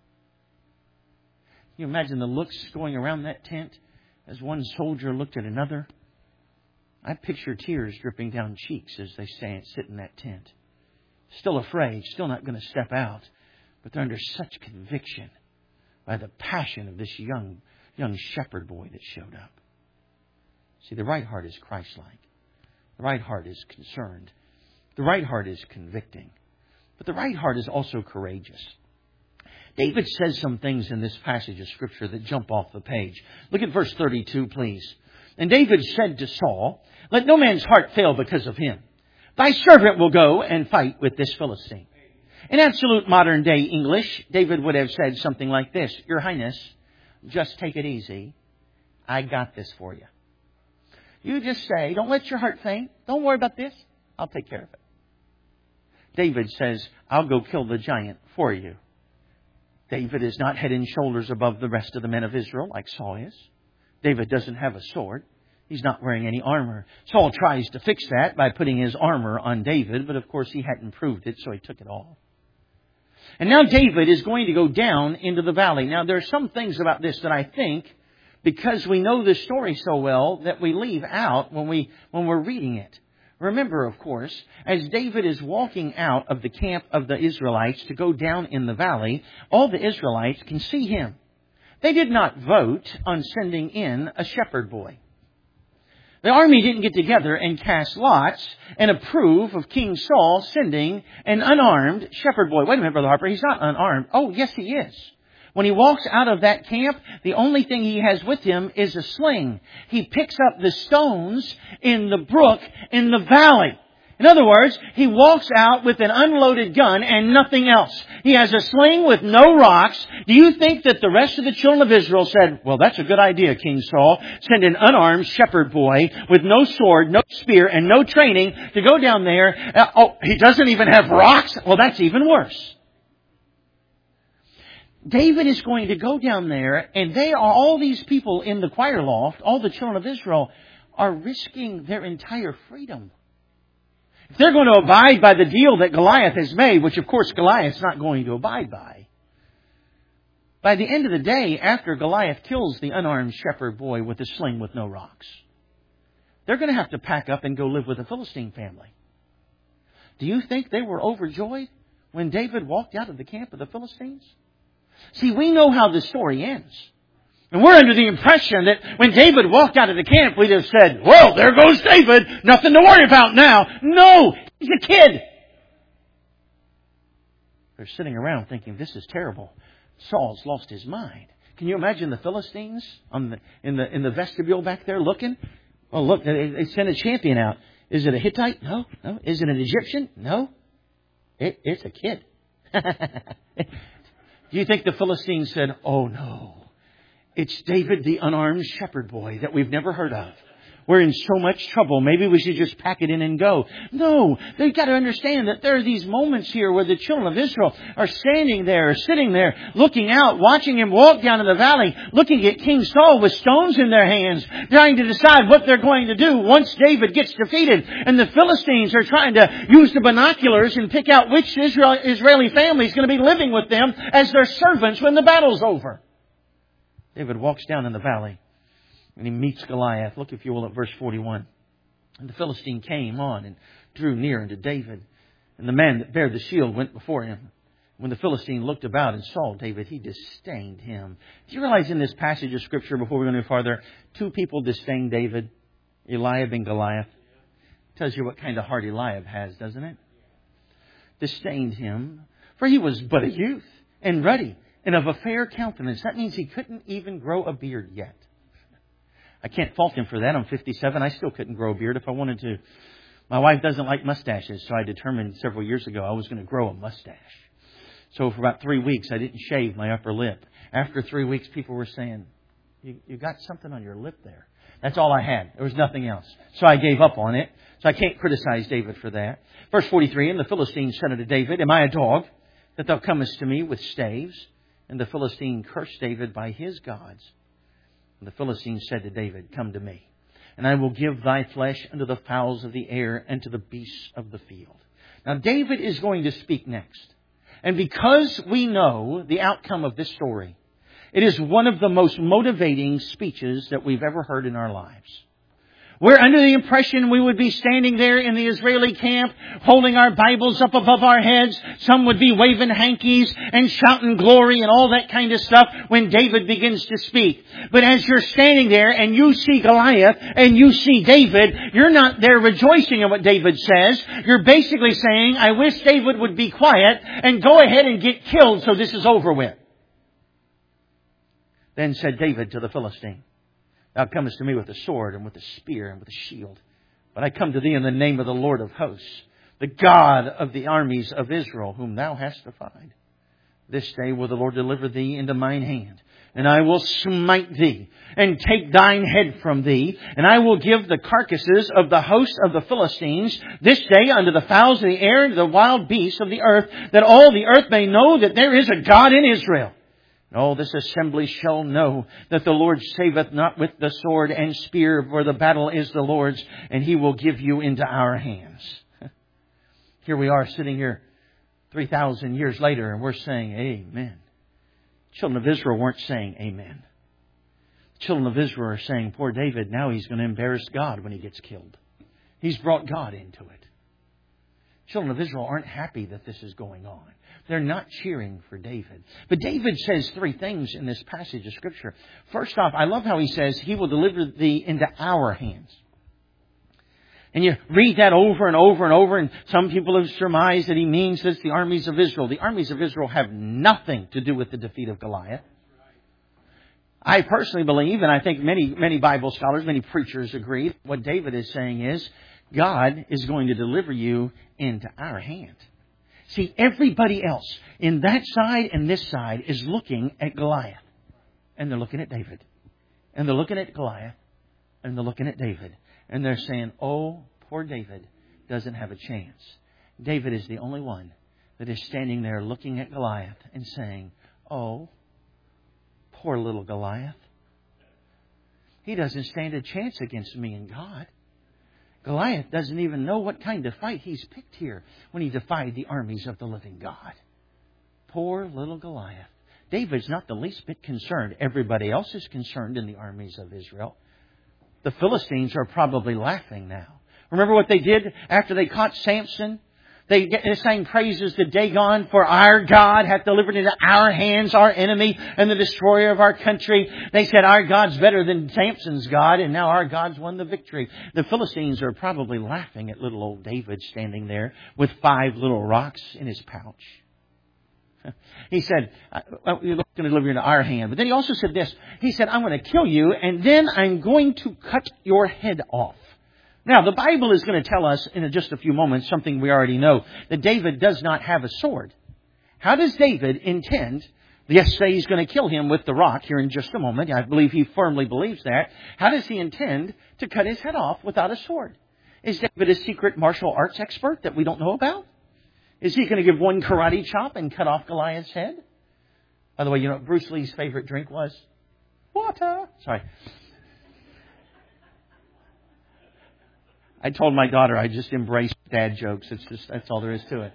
Can you imagine the looks going around that tent as one soldier looked at another? I picture tears dripping down cheeks as they stand, sit in that tent. Still afraid, still not going to step out, but they're under such conviction by the passion of this young, young shepherd boy that showed up. See, the right heart is Christ-like. The right heart is concerned. The right heart is convicting. But the right heart is also courageous. David says some things in this passage of Scripture that jump off the page. Look at verse thirty-two, please. And David said to Saul, let no man's heart fail because of him. Thy servant will go and fight with this Philistine. In absolute modern day English, David would have said something like this. Your Highness, just take it easy. I got this for you. You just say, don't let your heart faint. Don't worry about this. I'll take care of it. David says, I'll go kill the giant for you. David is not head and shoulders above the rest of the men of Israel like Saul is. David doesn't have a sword. He's not wearing any armor. Saul tries to fix that by putting his armor on David, but of course he hadn't proved it, so he took it all. And now David is going to go down into the valley. Now there are some things about this that I think, because we know the story so well, that we leave out when we when we're reading it. Remember, of course, as David is walking out of the camp of the Israelites to go down in the valley, all the Israelites can see him. They did not vote on sending in a shepherd boy. The army didn't get together and cast lots and approve of King Saul sending an unarmed shepherd boy. Wait a minute, Brother Harper, he's not unarmed. Oh, yes, he is. When he walks out of that camp, the only thing he has with him is a sling. He picks up the stones in the brook in the valley. In other words, he walks out with an unloaded gun and nothing else. He has a sling with no rocks. Do you think that the rest of the children of Israel said, well, that's a good idea, King Saul. Send an unarmed shepherd boy with no sword, no spear, and no training to go down there. Uh, oh, he doesn't even have rocks? Well, that's even worse. David is going to go down there, and they are, all these people in the choir loft, all the children of Israel, are risking their entire freedom. If they're going to abide by the deal that Goliath has made, which of course Goliath's not going to abide by, by the end of the day, after Goliath kills the unarmed shepherd boy with a sling with no rocks, they're going to have to pack up and go live with the Philistine family. Do you think they were overjoyed when David walked out of the camp of the Philistines? See, we know how the story ends. And we're under the impression that when David walked out of the camp, we'd have said, well, there goes David. Nothing to worry about now. No, he's a kid. They're sitting around thinking, this is terrible. Saul's lost his mind. Can you imagine the Philistines on the, in the in the vestibule back there looking? Oh, look, they, they sent a champion out. Is it a Hittite? No. No. Is it an Egyptian? No. It, it's a kid. Do you think the Philistines said, oh no, it's David the unarmed shepherd boy that we've never heard of. We're in so much trouble. Maybe we should just pack it in and go. No, they've got to understand that there are these moments here where the children of Israel are standing there, sitting there, looking out, watching him walk down in the valley, looking at King Saul with stones in their hands, trying to decide what they're going to do once David gets defeated. And the Philistines are trying to use the binoculars and pick out which Israel, Israeli family is going to be living with them as their servants when the battle's over. David walks down in the valley. And he meets Goliath. Look, if you will, at verse forty-one. And the Philistine came on and drew near unto David. And the man that bare the shield went before him. When the Philistine looked about and saw David, he disdained him. Do you realize in this passage of Scripture, before we go any farther, two people disdained David? Eliab and Goliath. Tells you what kind of heart Eliab has, doesn't it? Disdained him. For he was but a youth and ruddy and of a fair countenance. That means he couldn't even grow a beard yet. I can't fault him for that. I'm fifty-seven. I still couldn't grow a beard if I wanted to. My wife doesn't like mustaches, so I determined several years ago I was going to grow a mustache. So for about three weeks, I didn't shave my upper lip. After three weeks, people were saying, you, you got something on your lip there. That's all I had. There was nothing else. So I gave up on it. So I can't criticize David for that. Verse forty-three, and the Philistine said unto David, am I a dog that thou comest to me with staves? And the Philistine cursed David by his gods. And the Philistine said to David, come to me, and I will give thy flesh unto the fowls of the air and to the beasts of the field. Now David is going to speak next. And because we know the outcome of this story, it is one of the most motivating speeches that we've ever heard in our lives. We're under the impression we would be standing there in the Israeli camp, holding our Bibles up above our heads. Some would be waving hankies and shouting glory and all that kind of stuff when David begins to speak. But as you're standing there and you see Goliath and you see David, you're not there rejoicing in what David says. You're basically saying, I wish David would be quiet and go ahead and get killed so this is over with. Then said David to the Philistine, thou comest to me with a sword and with a spear and with a shield. But I come to thee in the name of the Lord of hosts, the God of the armies of Israel, whom thou hast defied. This day will the Lord deliver thee into mine hand. and I will smite thee, and take thine head from thee, and I will give the carcasses of the host of the Philistines this day unto the fowls of the air and the wild beasts of the earth, that all the earth may know that there is a God in Israel. And all this assembly shall know that the Lord saveth not with the sword and spear, for the battle is the Lord's, and He will give you into our hands. Here we are sitting here three thousand years later, and we're saying, Amen. Children of Israel weren't saying amen. Children of Israel are saying, poor David, now he's going to embarrass God when he gets killed. He's brought God into it. Children of Israel aren't happy that this is going on. They're not cheering for David. But David says three things in this passage of Scripture. First off, I love how he says, He will deliver thee into our hands. And you read that over and over and over, and some people have surmised that he means that it's the armies of Israel. The armies of Israel have nothing to do with the defeat of Goliath. I personally believe, and I think many, many Bible scholars, many preachers agree, what David is saying is, God is going to deliver you into our hand. See, everybody else in that side and this side is looking at Goliath. And they're looking at David. And they're looking at Goliath. And they're looking at David. And they're saying, oh, poor David doesn't have a chance. David is the only one that is standing there looking at Goliath and saying, oh, poor little Goliath. He doesn't stand a chance against me and God. Goliath doesn't even know what kind of fight he's picked here when he defied the armies of the living God. Poor little Goliath. David's not the least bit concerned. Everybody else is concerned in the armies of Israel. The Philistines are probably laughing now. Remember what they did after they caught Samson? They sang praises to Dagon, for our God hath delivered into our hands our enemy and the destroyer of our country. They said our God's better than Samson's God, and now our God's won the victory. The Philistines are probably laughing at little old David standing there with five little rocks in his pouch. He said, well, you're going to deliver you into our hand. But then he also said this. He said, I'm going to kill you, and then I'm going to cut your head off. Now, the Bible is going to tell us in just a few moments something we already know, that David does not have a sword. How does David intend, yes, say he's going to kill him with the rock here in just a moment. I believe he firmly believes that. How does he intend to cut his head off without a sword? Is David a secret martial arts expert that we don't know about? Is he going to give one karate chop and cut off Goliath's head? By the way, you know what Bruce Lee's favorite drink was? Water. Sorry. I told my daughter I just embrace dad jokes. It's just, that's all there is to it.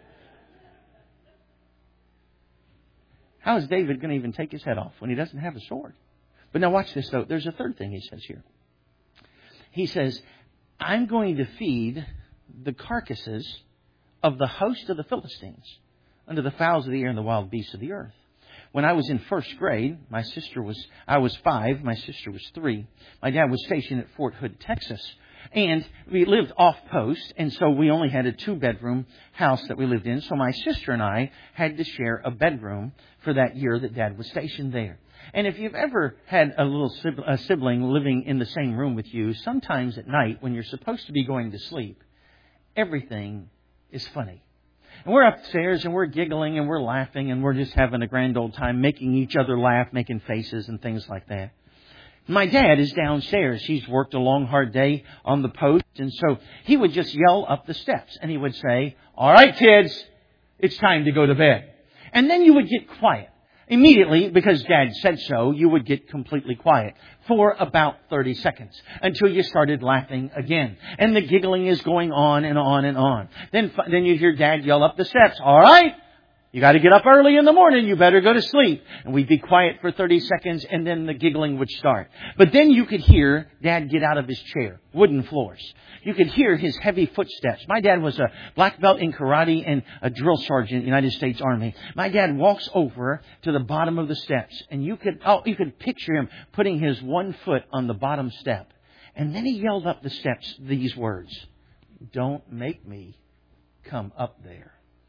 How is David going to even take his head off when he doesn't have a sword? But now watch this though. There's a third thing he says here. He says, I'm going to feed the carcasses of the host of the Philistines unto the fowls of the air and the wild beasts of the earth. When I was in first grade, my sister was, I was five, my sister was three. My dad was stationed at Fort Hood, Texas. And we lived off post, and so we only had a two-bedroom house that we lived in. So my sister and I had to share a bedroom for that year that Dad was stationed there. And if you've ever had a little a sibling living in the same room with you, sometimes at night when you're supposed to be going to sleep, everything is funny. And we're upstairs and we're giggling and we're laughing and we're just having a grand old time, making each other laugh, making faces and things like that. My dad is downstairs. He's worked a long, hard day on the post. And so he would just yell up the steps and he would say, all right, kids, it's time to go to bed. And then you would get quiet. Immediately, because Dad said so, you would get completely quiet for about thirty seconds until you started laughing again. And the giggling is going on and on and on. Then, then you hear Dad yell up the steps, all right. You got to get up early in the morning. You better go to sleep. And we'd be quiet for thirty seconds and then the giggling would start. But then you could hear Dad get out of his chair. Wooden floors. You could hear his heavy footsteps. My dad was a black belt in karate and a drill sergeant in the United States Army. My dad walks over to the bottom of the steps and you could, oh, you could picture him putting his one foot on the bottom step. And then he yelled up the steps these words, don't make me come up there.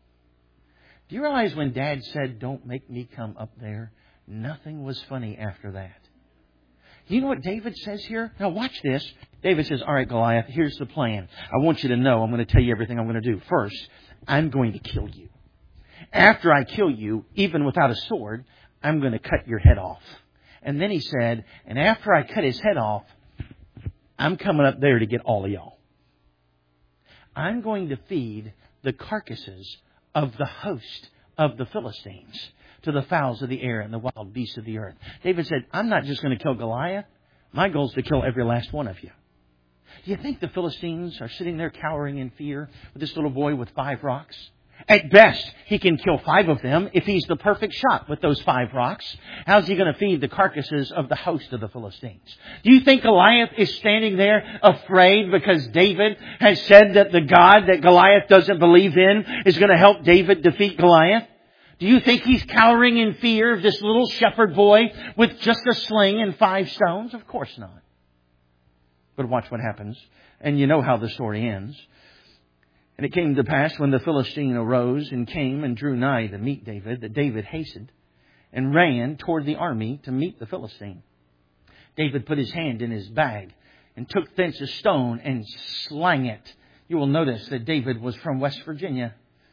Do you realize when Dad said, don't make me come up there, nothing was funny after that? You know what David says here? Now watch this. David says, all right, Goliath, here's the plan. I want you to know, I'm going to tell you everything I'm going to do. First, I'm going to kill you. After I kill you, even without a sword, I'm going to cut your head off. And then he said, and after I cut his head off, I'm coming up there to get all of y'all. I'm going to feed the carcasses of the host of the Philistines to the fowls of the air and the wild beasts of the earth. David said, I'm not just going to kill Goliath. My goal is to kill every last one of you. Do you think the Philistines are sitting there cowering in fear with this little boy with five rocks? At best, he can kill five of them if he's the perfect shot with those five rocks. How's he going to feed the carcasses of the host of the Philistines? Do you think Goliath is standing there afraid because David has said that the God that Goliath doesn't believe in is going to help David defeat Goliath? Do you think he's cowering in fear of this little shepherd boy with just a sling and five stones? Of course not. But watch what happens. And you know how the story ends. And it came to pass when the Philistine arose and came and drew nigh to meet David, that David hastened and ran toward the army to meet the Philistine. David put his hand in his bag and took thence a stone and slang it. You will notice that David was from West Virginia.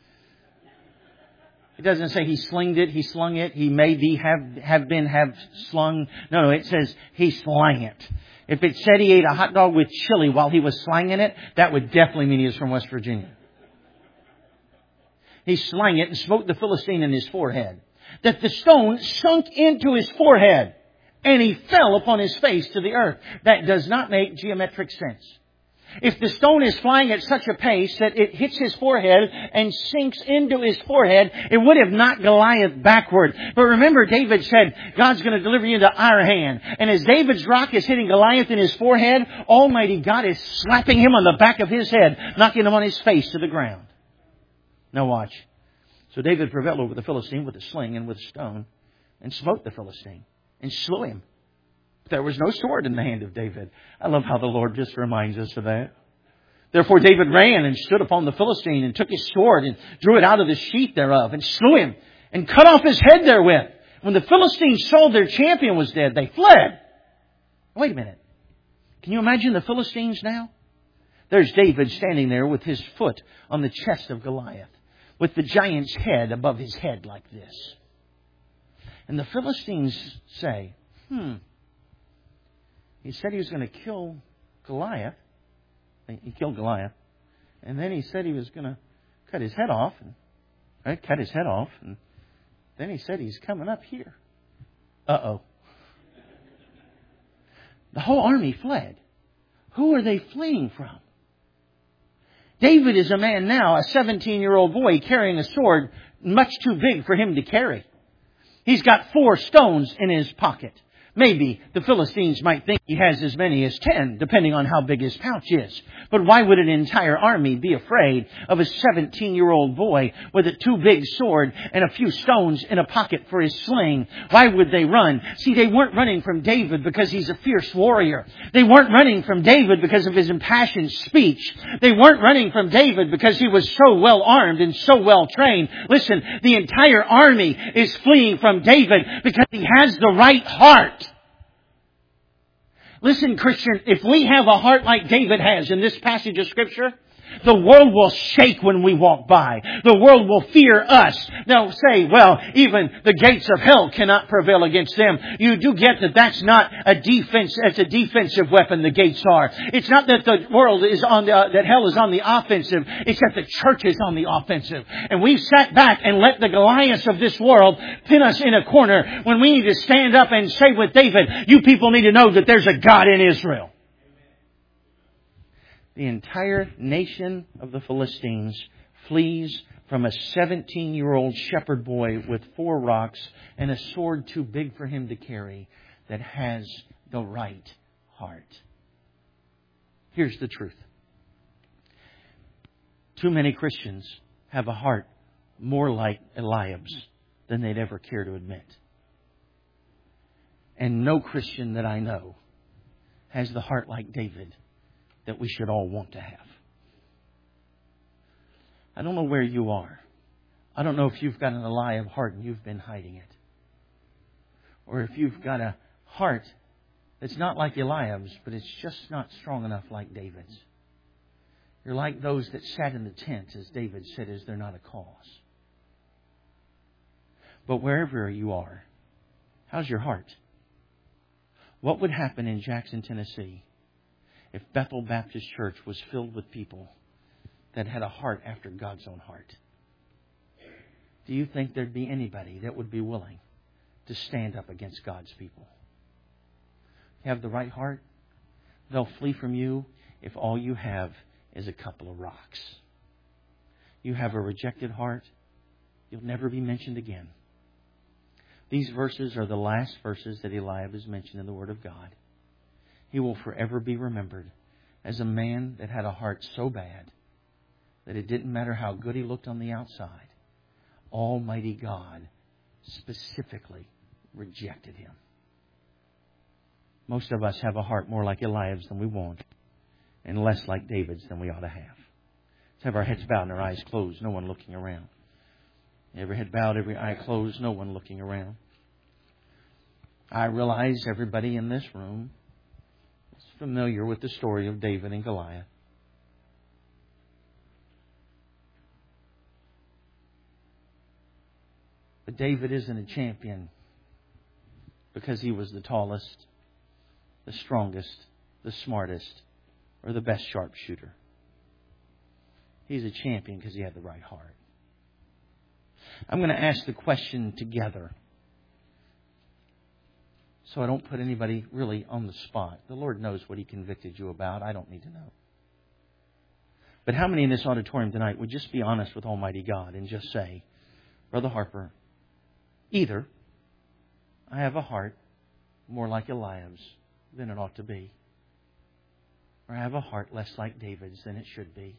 It doesn't say he slinged it, he slung it, he maybe have, have been have slung. No, no, it says he slang it. If it said he ate a hot dog with chili while he was slanging it, that would definitely mean he was from West Virginia. He slang it and smote the Philistine in his forehead, that the stone sunk into his forehead, and he fell upon his face to the earth. That does not make geometric sense. If the stone is flying at such a pace that it hits his forehead and sinks into his forehead, it would have knocked Goliath backward. But remember, David said, God's going to deliver you into our hand. And as David's rock is hitting Goliath in his forehead, Almighty God is slapping him on the back of his head, knocking him on his face to the ground. Now watch. So David prevailed over the Philistine with a sling and with a stone, and smote the Philistine, and slew him. There was no sword in the hand of David. I love how the Lord just reminds us of that. Therefore David ran and stood upon the Philistine and took his sword and drew it out of the sheath thereof and slew him and cut off his head therewith. When the Philistines saw their champion was dead, they fled. Wait a minute. Can you imagine the Philistines now? There's David standing there with his foot on the chest of Goliath, with the giant's head above his head like this. And the Philistines say, hmm, he said he was going to kill Goliath. He killed Goliath. And then he said he was going to cut his head off. And, right? Cut his head off. And then he said he's coming up here. Uh-oh. The whole army fled. Who are they fleeing from? David is a man now, a seventeen-year-old boy carrying a sword much too big for him to carry. He's got four stones in his pocket. Maybe the Philistines might think he has as many as ten, depending on how big his pouch is. But why would an entire army be afraid of a seventeen-year-old boy with a too big sword and a few stones in a pocket for his sling? Why would they run? See, they weren't running from David because he's a fierce warrior. They weren't running from David because of his impassioned speech. They weren't running from David because he was so well armed and so well trained. Listen, the entire army is fleeing from David because he has the right heart. Listen, Christian, if we have a heart like David has in this passage of Scripture, the world will shake when we walk by. The world will fear us. They'll say, well, even the gates of hell cannot prevail against them. You do get that that's not a defense, it's a defensive weapon, the gates are. It's not that the world is on the, uh, that hell is on the offensive. It's that the church is on the offensive. And we've sat back and let the Goliaths of this world pin us in a corner when we need to stand up and say with David, you people need to know that there's a God in Israel. The entire nation of the Philistines flees from a seventeen-year-old shepherd boy with four rocks and a sword too big for him to carry that has the right heart. Here's the truth. Too many Christians have a heart more like Eliab's than they'd ever care to admit. And no Christian that I know has the heart like David that we should all want to have. I don't know where you are. I don't know if you've got an Eliab heart and you've been hiding it. Or if you've got a heart that's not like Eliab's, but it's just not strong enough like David's. You're like those that sat in the tent, as David said, is there not a cause? But wherever you are, how's your heart? What would happen in Jackson, Tennessee, if Bethel Baptist Church was filled with people that had a heart after God's own heart? Do you think there'd be anybody that would be willing to stand up against God's people? You have the right heart, they'll flee from you if all you have is a couple of rocks. You have a rejected heart, you'll never be mentioned again. These verses are the last verses that Eliab is mentioned in the Word of God. He will forever be remembered as a man that had a heart so bad that it didn't matter how good he looked on the outside. Almighty God specifically rejected him. Most of us have a heart more like Eliab's than we want, and less like David's than we ought to have. Let's have our heads bowed and our eyes closed, no one looking around. Every head bowed, every eye closed, no one looking around. I realize everybody in this room is familiar with the story of David and Goliath. But David isn't a champion because he was the tallest, the strongest, the smartest, or the best sharpshooter. He's a champion because he had the right heart. I'm going to ask the question together so I don't put anybody really on the spot. The Lord knows what He convicted you about. I don't need to know. But how many in this auditorium tonight would just be honest with Almighty God and just say, Brother Harper, either I have a heart more like Eliab's than it ought to be, or I have a heart less like David's than it should be.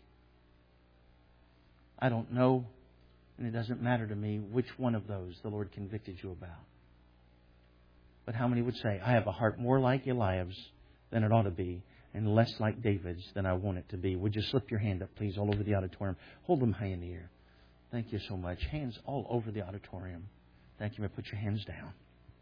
I don't know, and it doesn't matter to me which one of those the Lord convicted you about. But how many would say, I have a heart more like Eliab's than it ought to be, and less like David's than I want it to be? Would you slip your hand up, please, all over the auditorium? Hold them high in the air. Thank you so much. Hands all over the auditorium. Thank you. May put your hands down.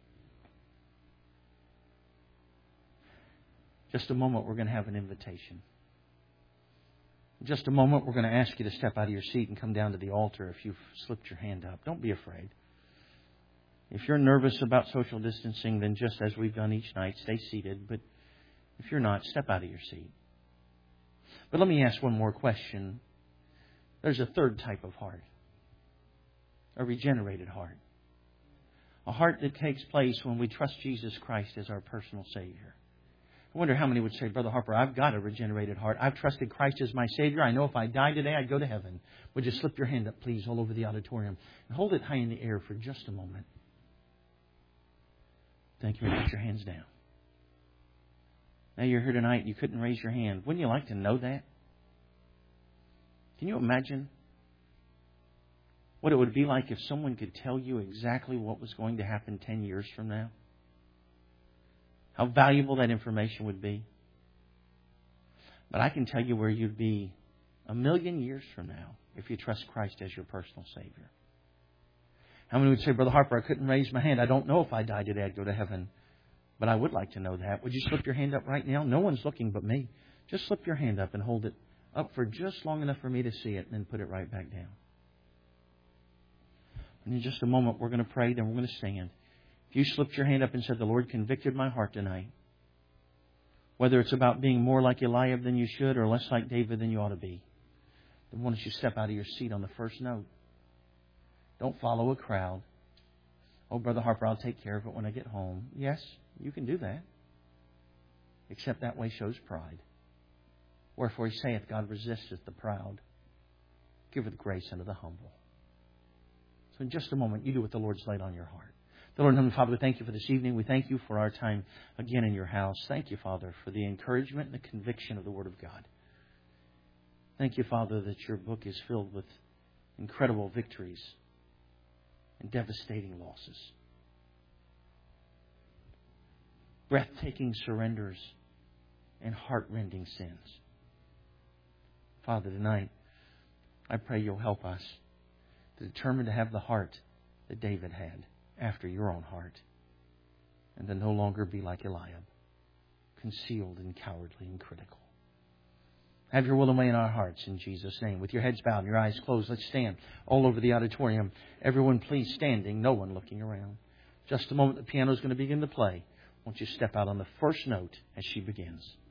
Just a moment, we're going to have an invitation. In just a moment, we're going to ask you to step out of your seat and come down to the altar if you've slipped your hand up. Don't be afraid. If you're nervous about social distancing, then just as we've done each night, stay seated. But if you're not, step out of your seat. But let me ask one more question. There's a third type of heart. A regenerated heart. A heart that takes place when we trust Jesus Christ as our personal Savior. I wonder how many would say, Brother Harper, I've got a regenerated heart. I've trusted Christ as my Savior. I know if I died today, I'd go to heaven. Would you slip your hand up, please, all over the auditorium? And hold it high in the air for just a moment. Thank you. Put your hands down. Now you're here tonight and you couldn't raise your hand. Wouldn't you like to know that? Can you imagine what it would be like if someone could tell you exactly what was going to happen ten years from now? How valuable that information would be. But I can tell you where you'd be a million years from now if you trust Christ as your personal Savior. How many would say, Brother Harper, I couldn't raise my hand. I don't know if I died today I'd go to heaven. But I would like to know that. Would you slip your hand up right now? No one's looking but me. Just slip your hand up and hold it up for just long enough for me to see it and then put it right back down. And in just a moment, we're going to pray, then we're going to stand. If you slipped your hand up and said, the Lord convicted my heart tonight, whether it's about being more like Eliab than you should or less like David than you ought to be, then why don't you step out of your seat on the first note? Don't follow a crowd. Oh, Brother Harper, I'll take care of it when I get home. Yes, you can do that. Except that way shows pride. Wherefore he saith, God resisteth the proud, giveth grace unto the humble. So in just a moment, you do what the Lord's laid on your heart. The Lord and Heavenly Father, we thank you for this evening. We thank you for our time again in your house. Thank you, Father, for the encouragement and the conviction of the Word of God. Thank you, Father, that your book is filled with incredible victories and devastating losses. Breathtaking surrenders and heart-rending sins. Father, tonight, I pray you'll help us to determine to have the heart that David had after your own heart, and to no longer be like Eliab, concealed and cowardly and critical. Have your will and way in our hearts in Jesus' name. With your heads bowed and your eyes closed, let's stand all over the auditorium. Everyone please standing, no one looking around. Just a moment, the piano is going to begin to play. won't you step out on the first note as she begins?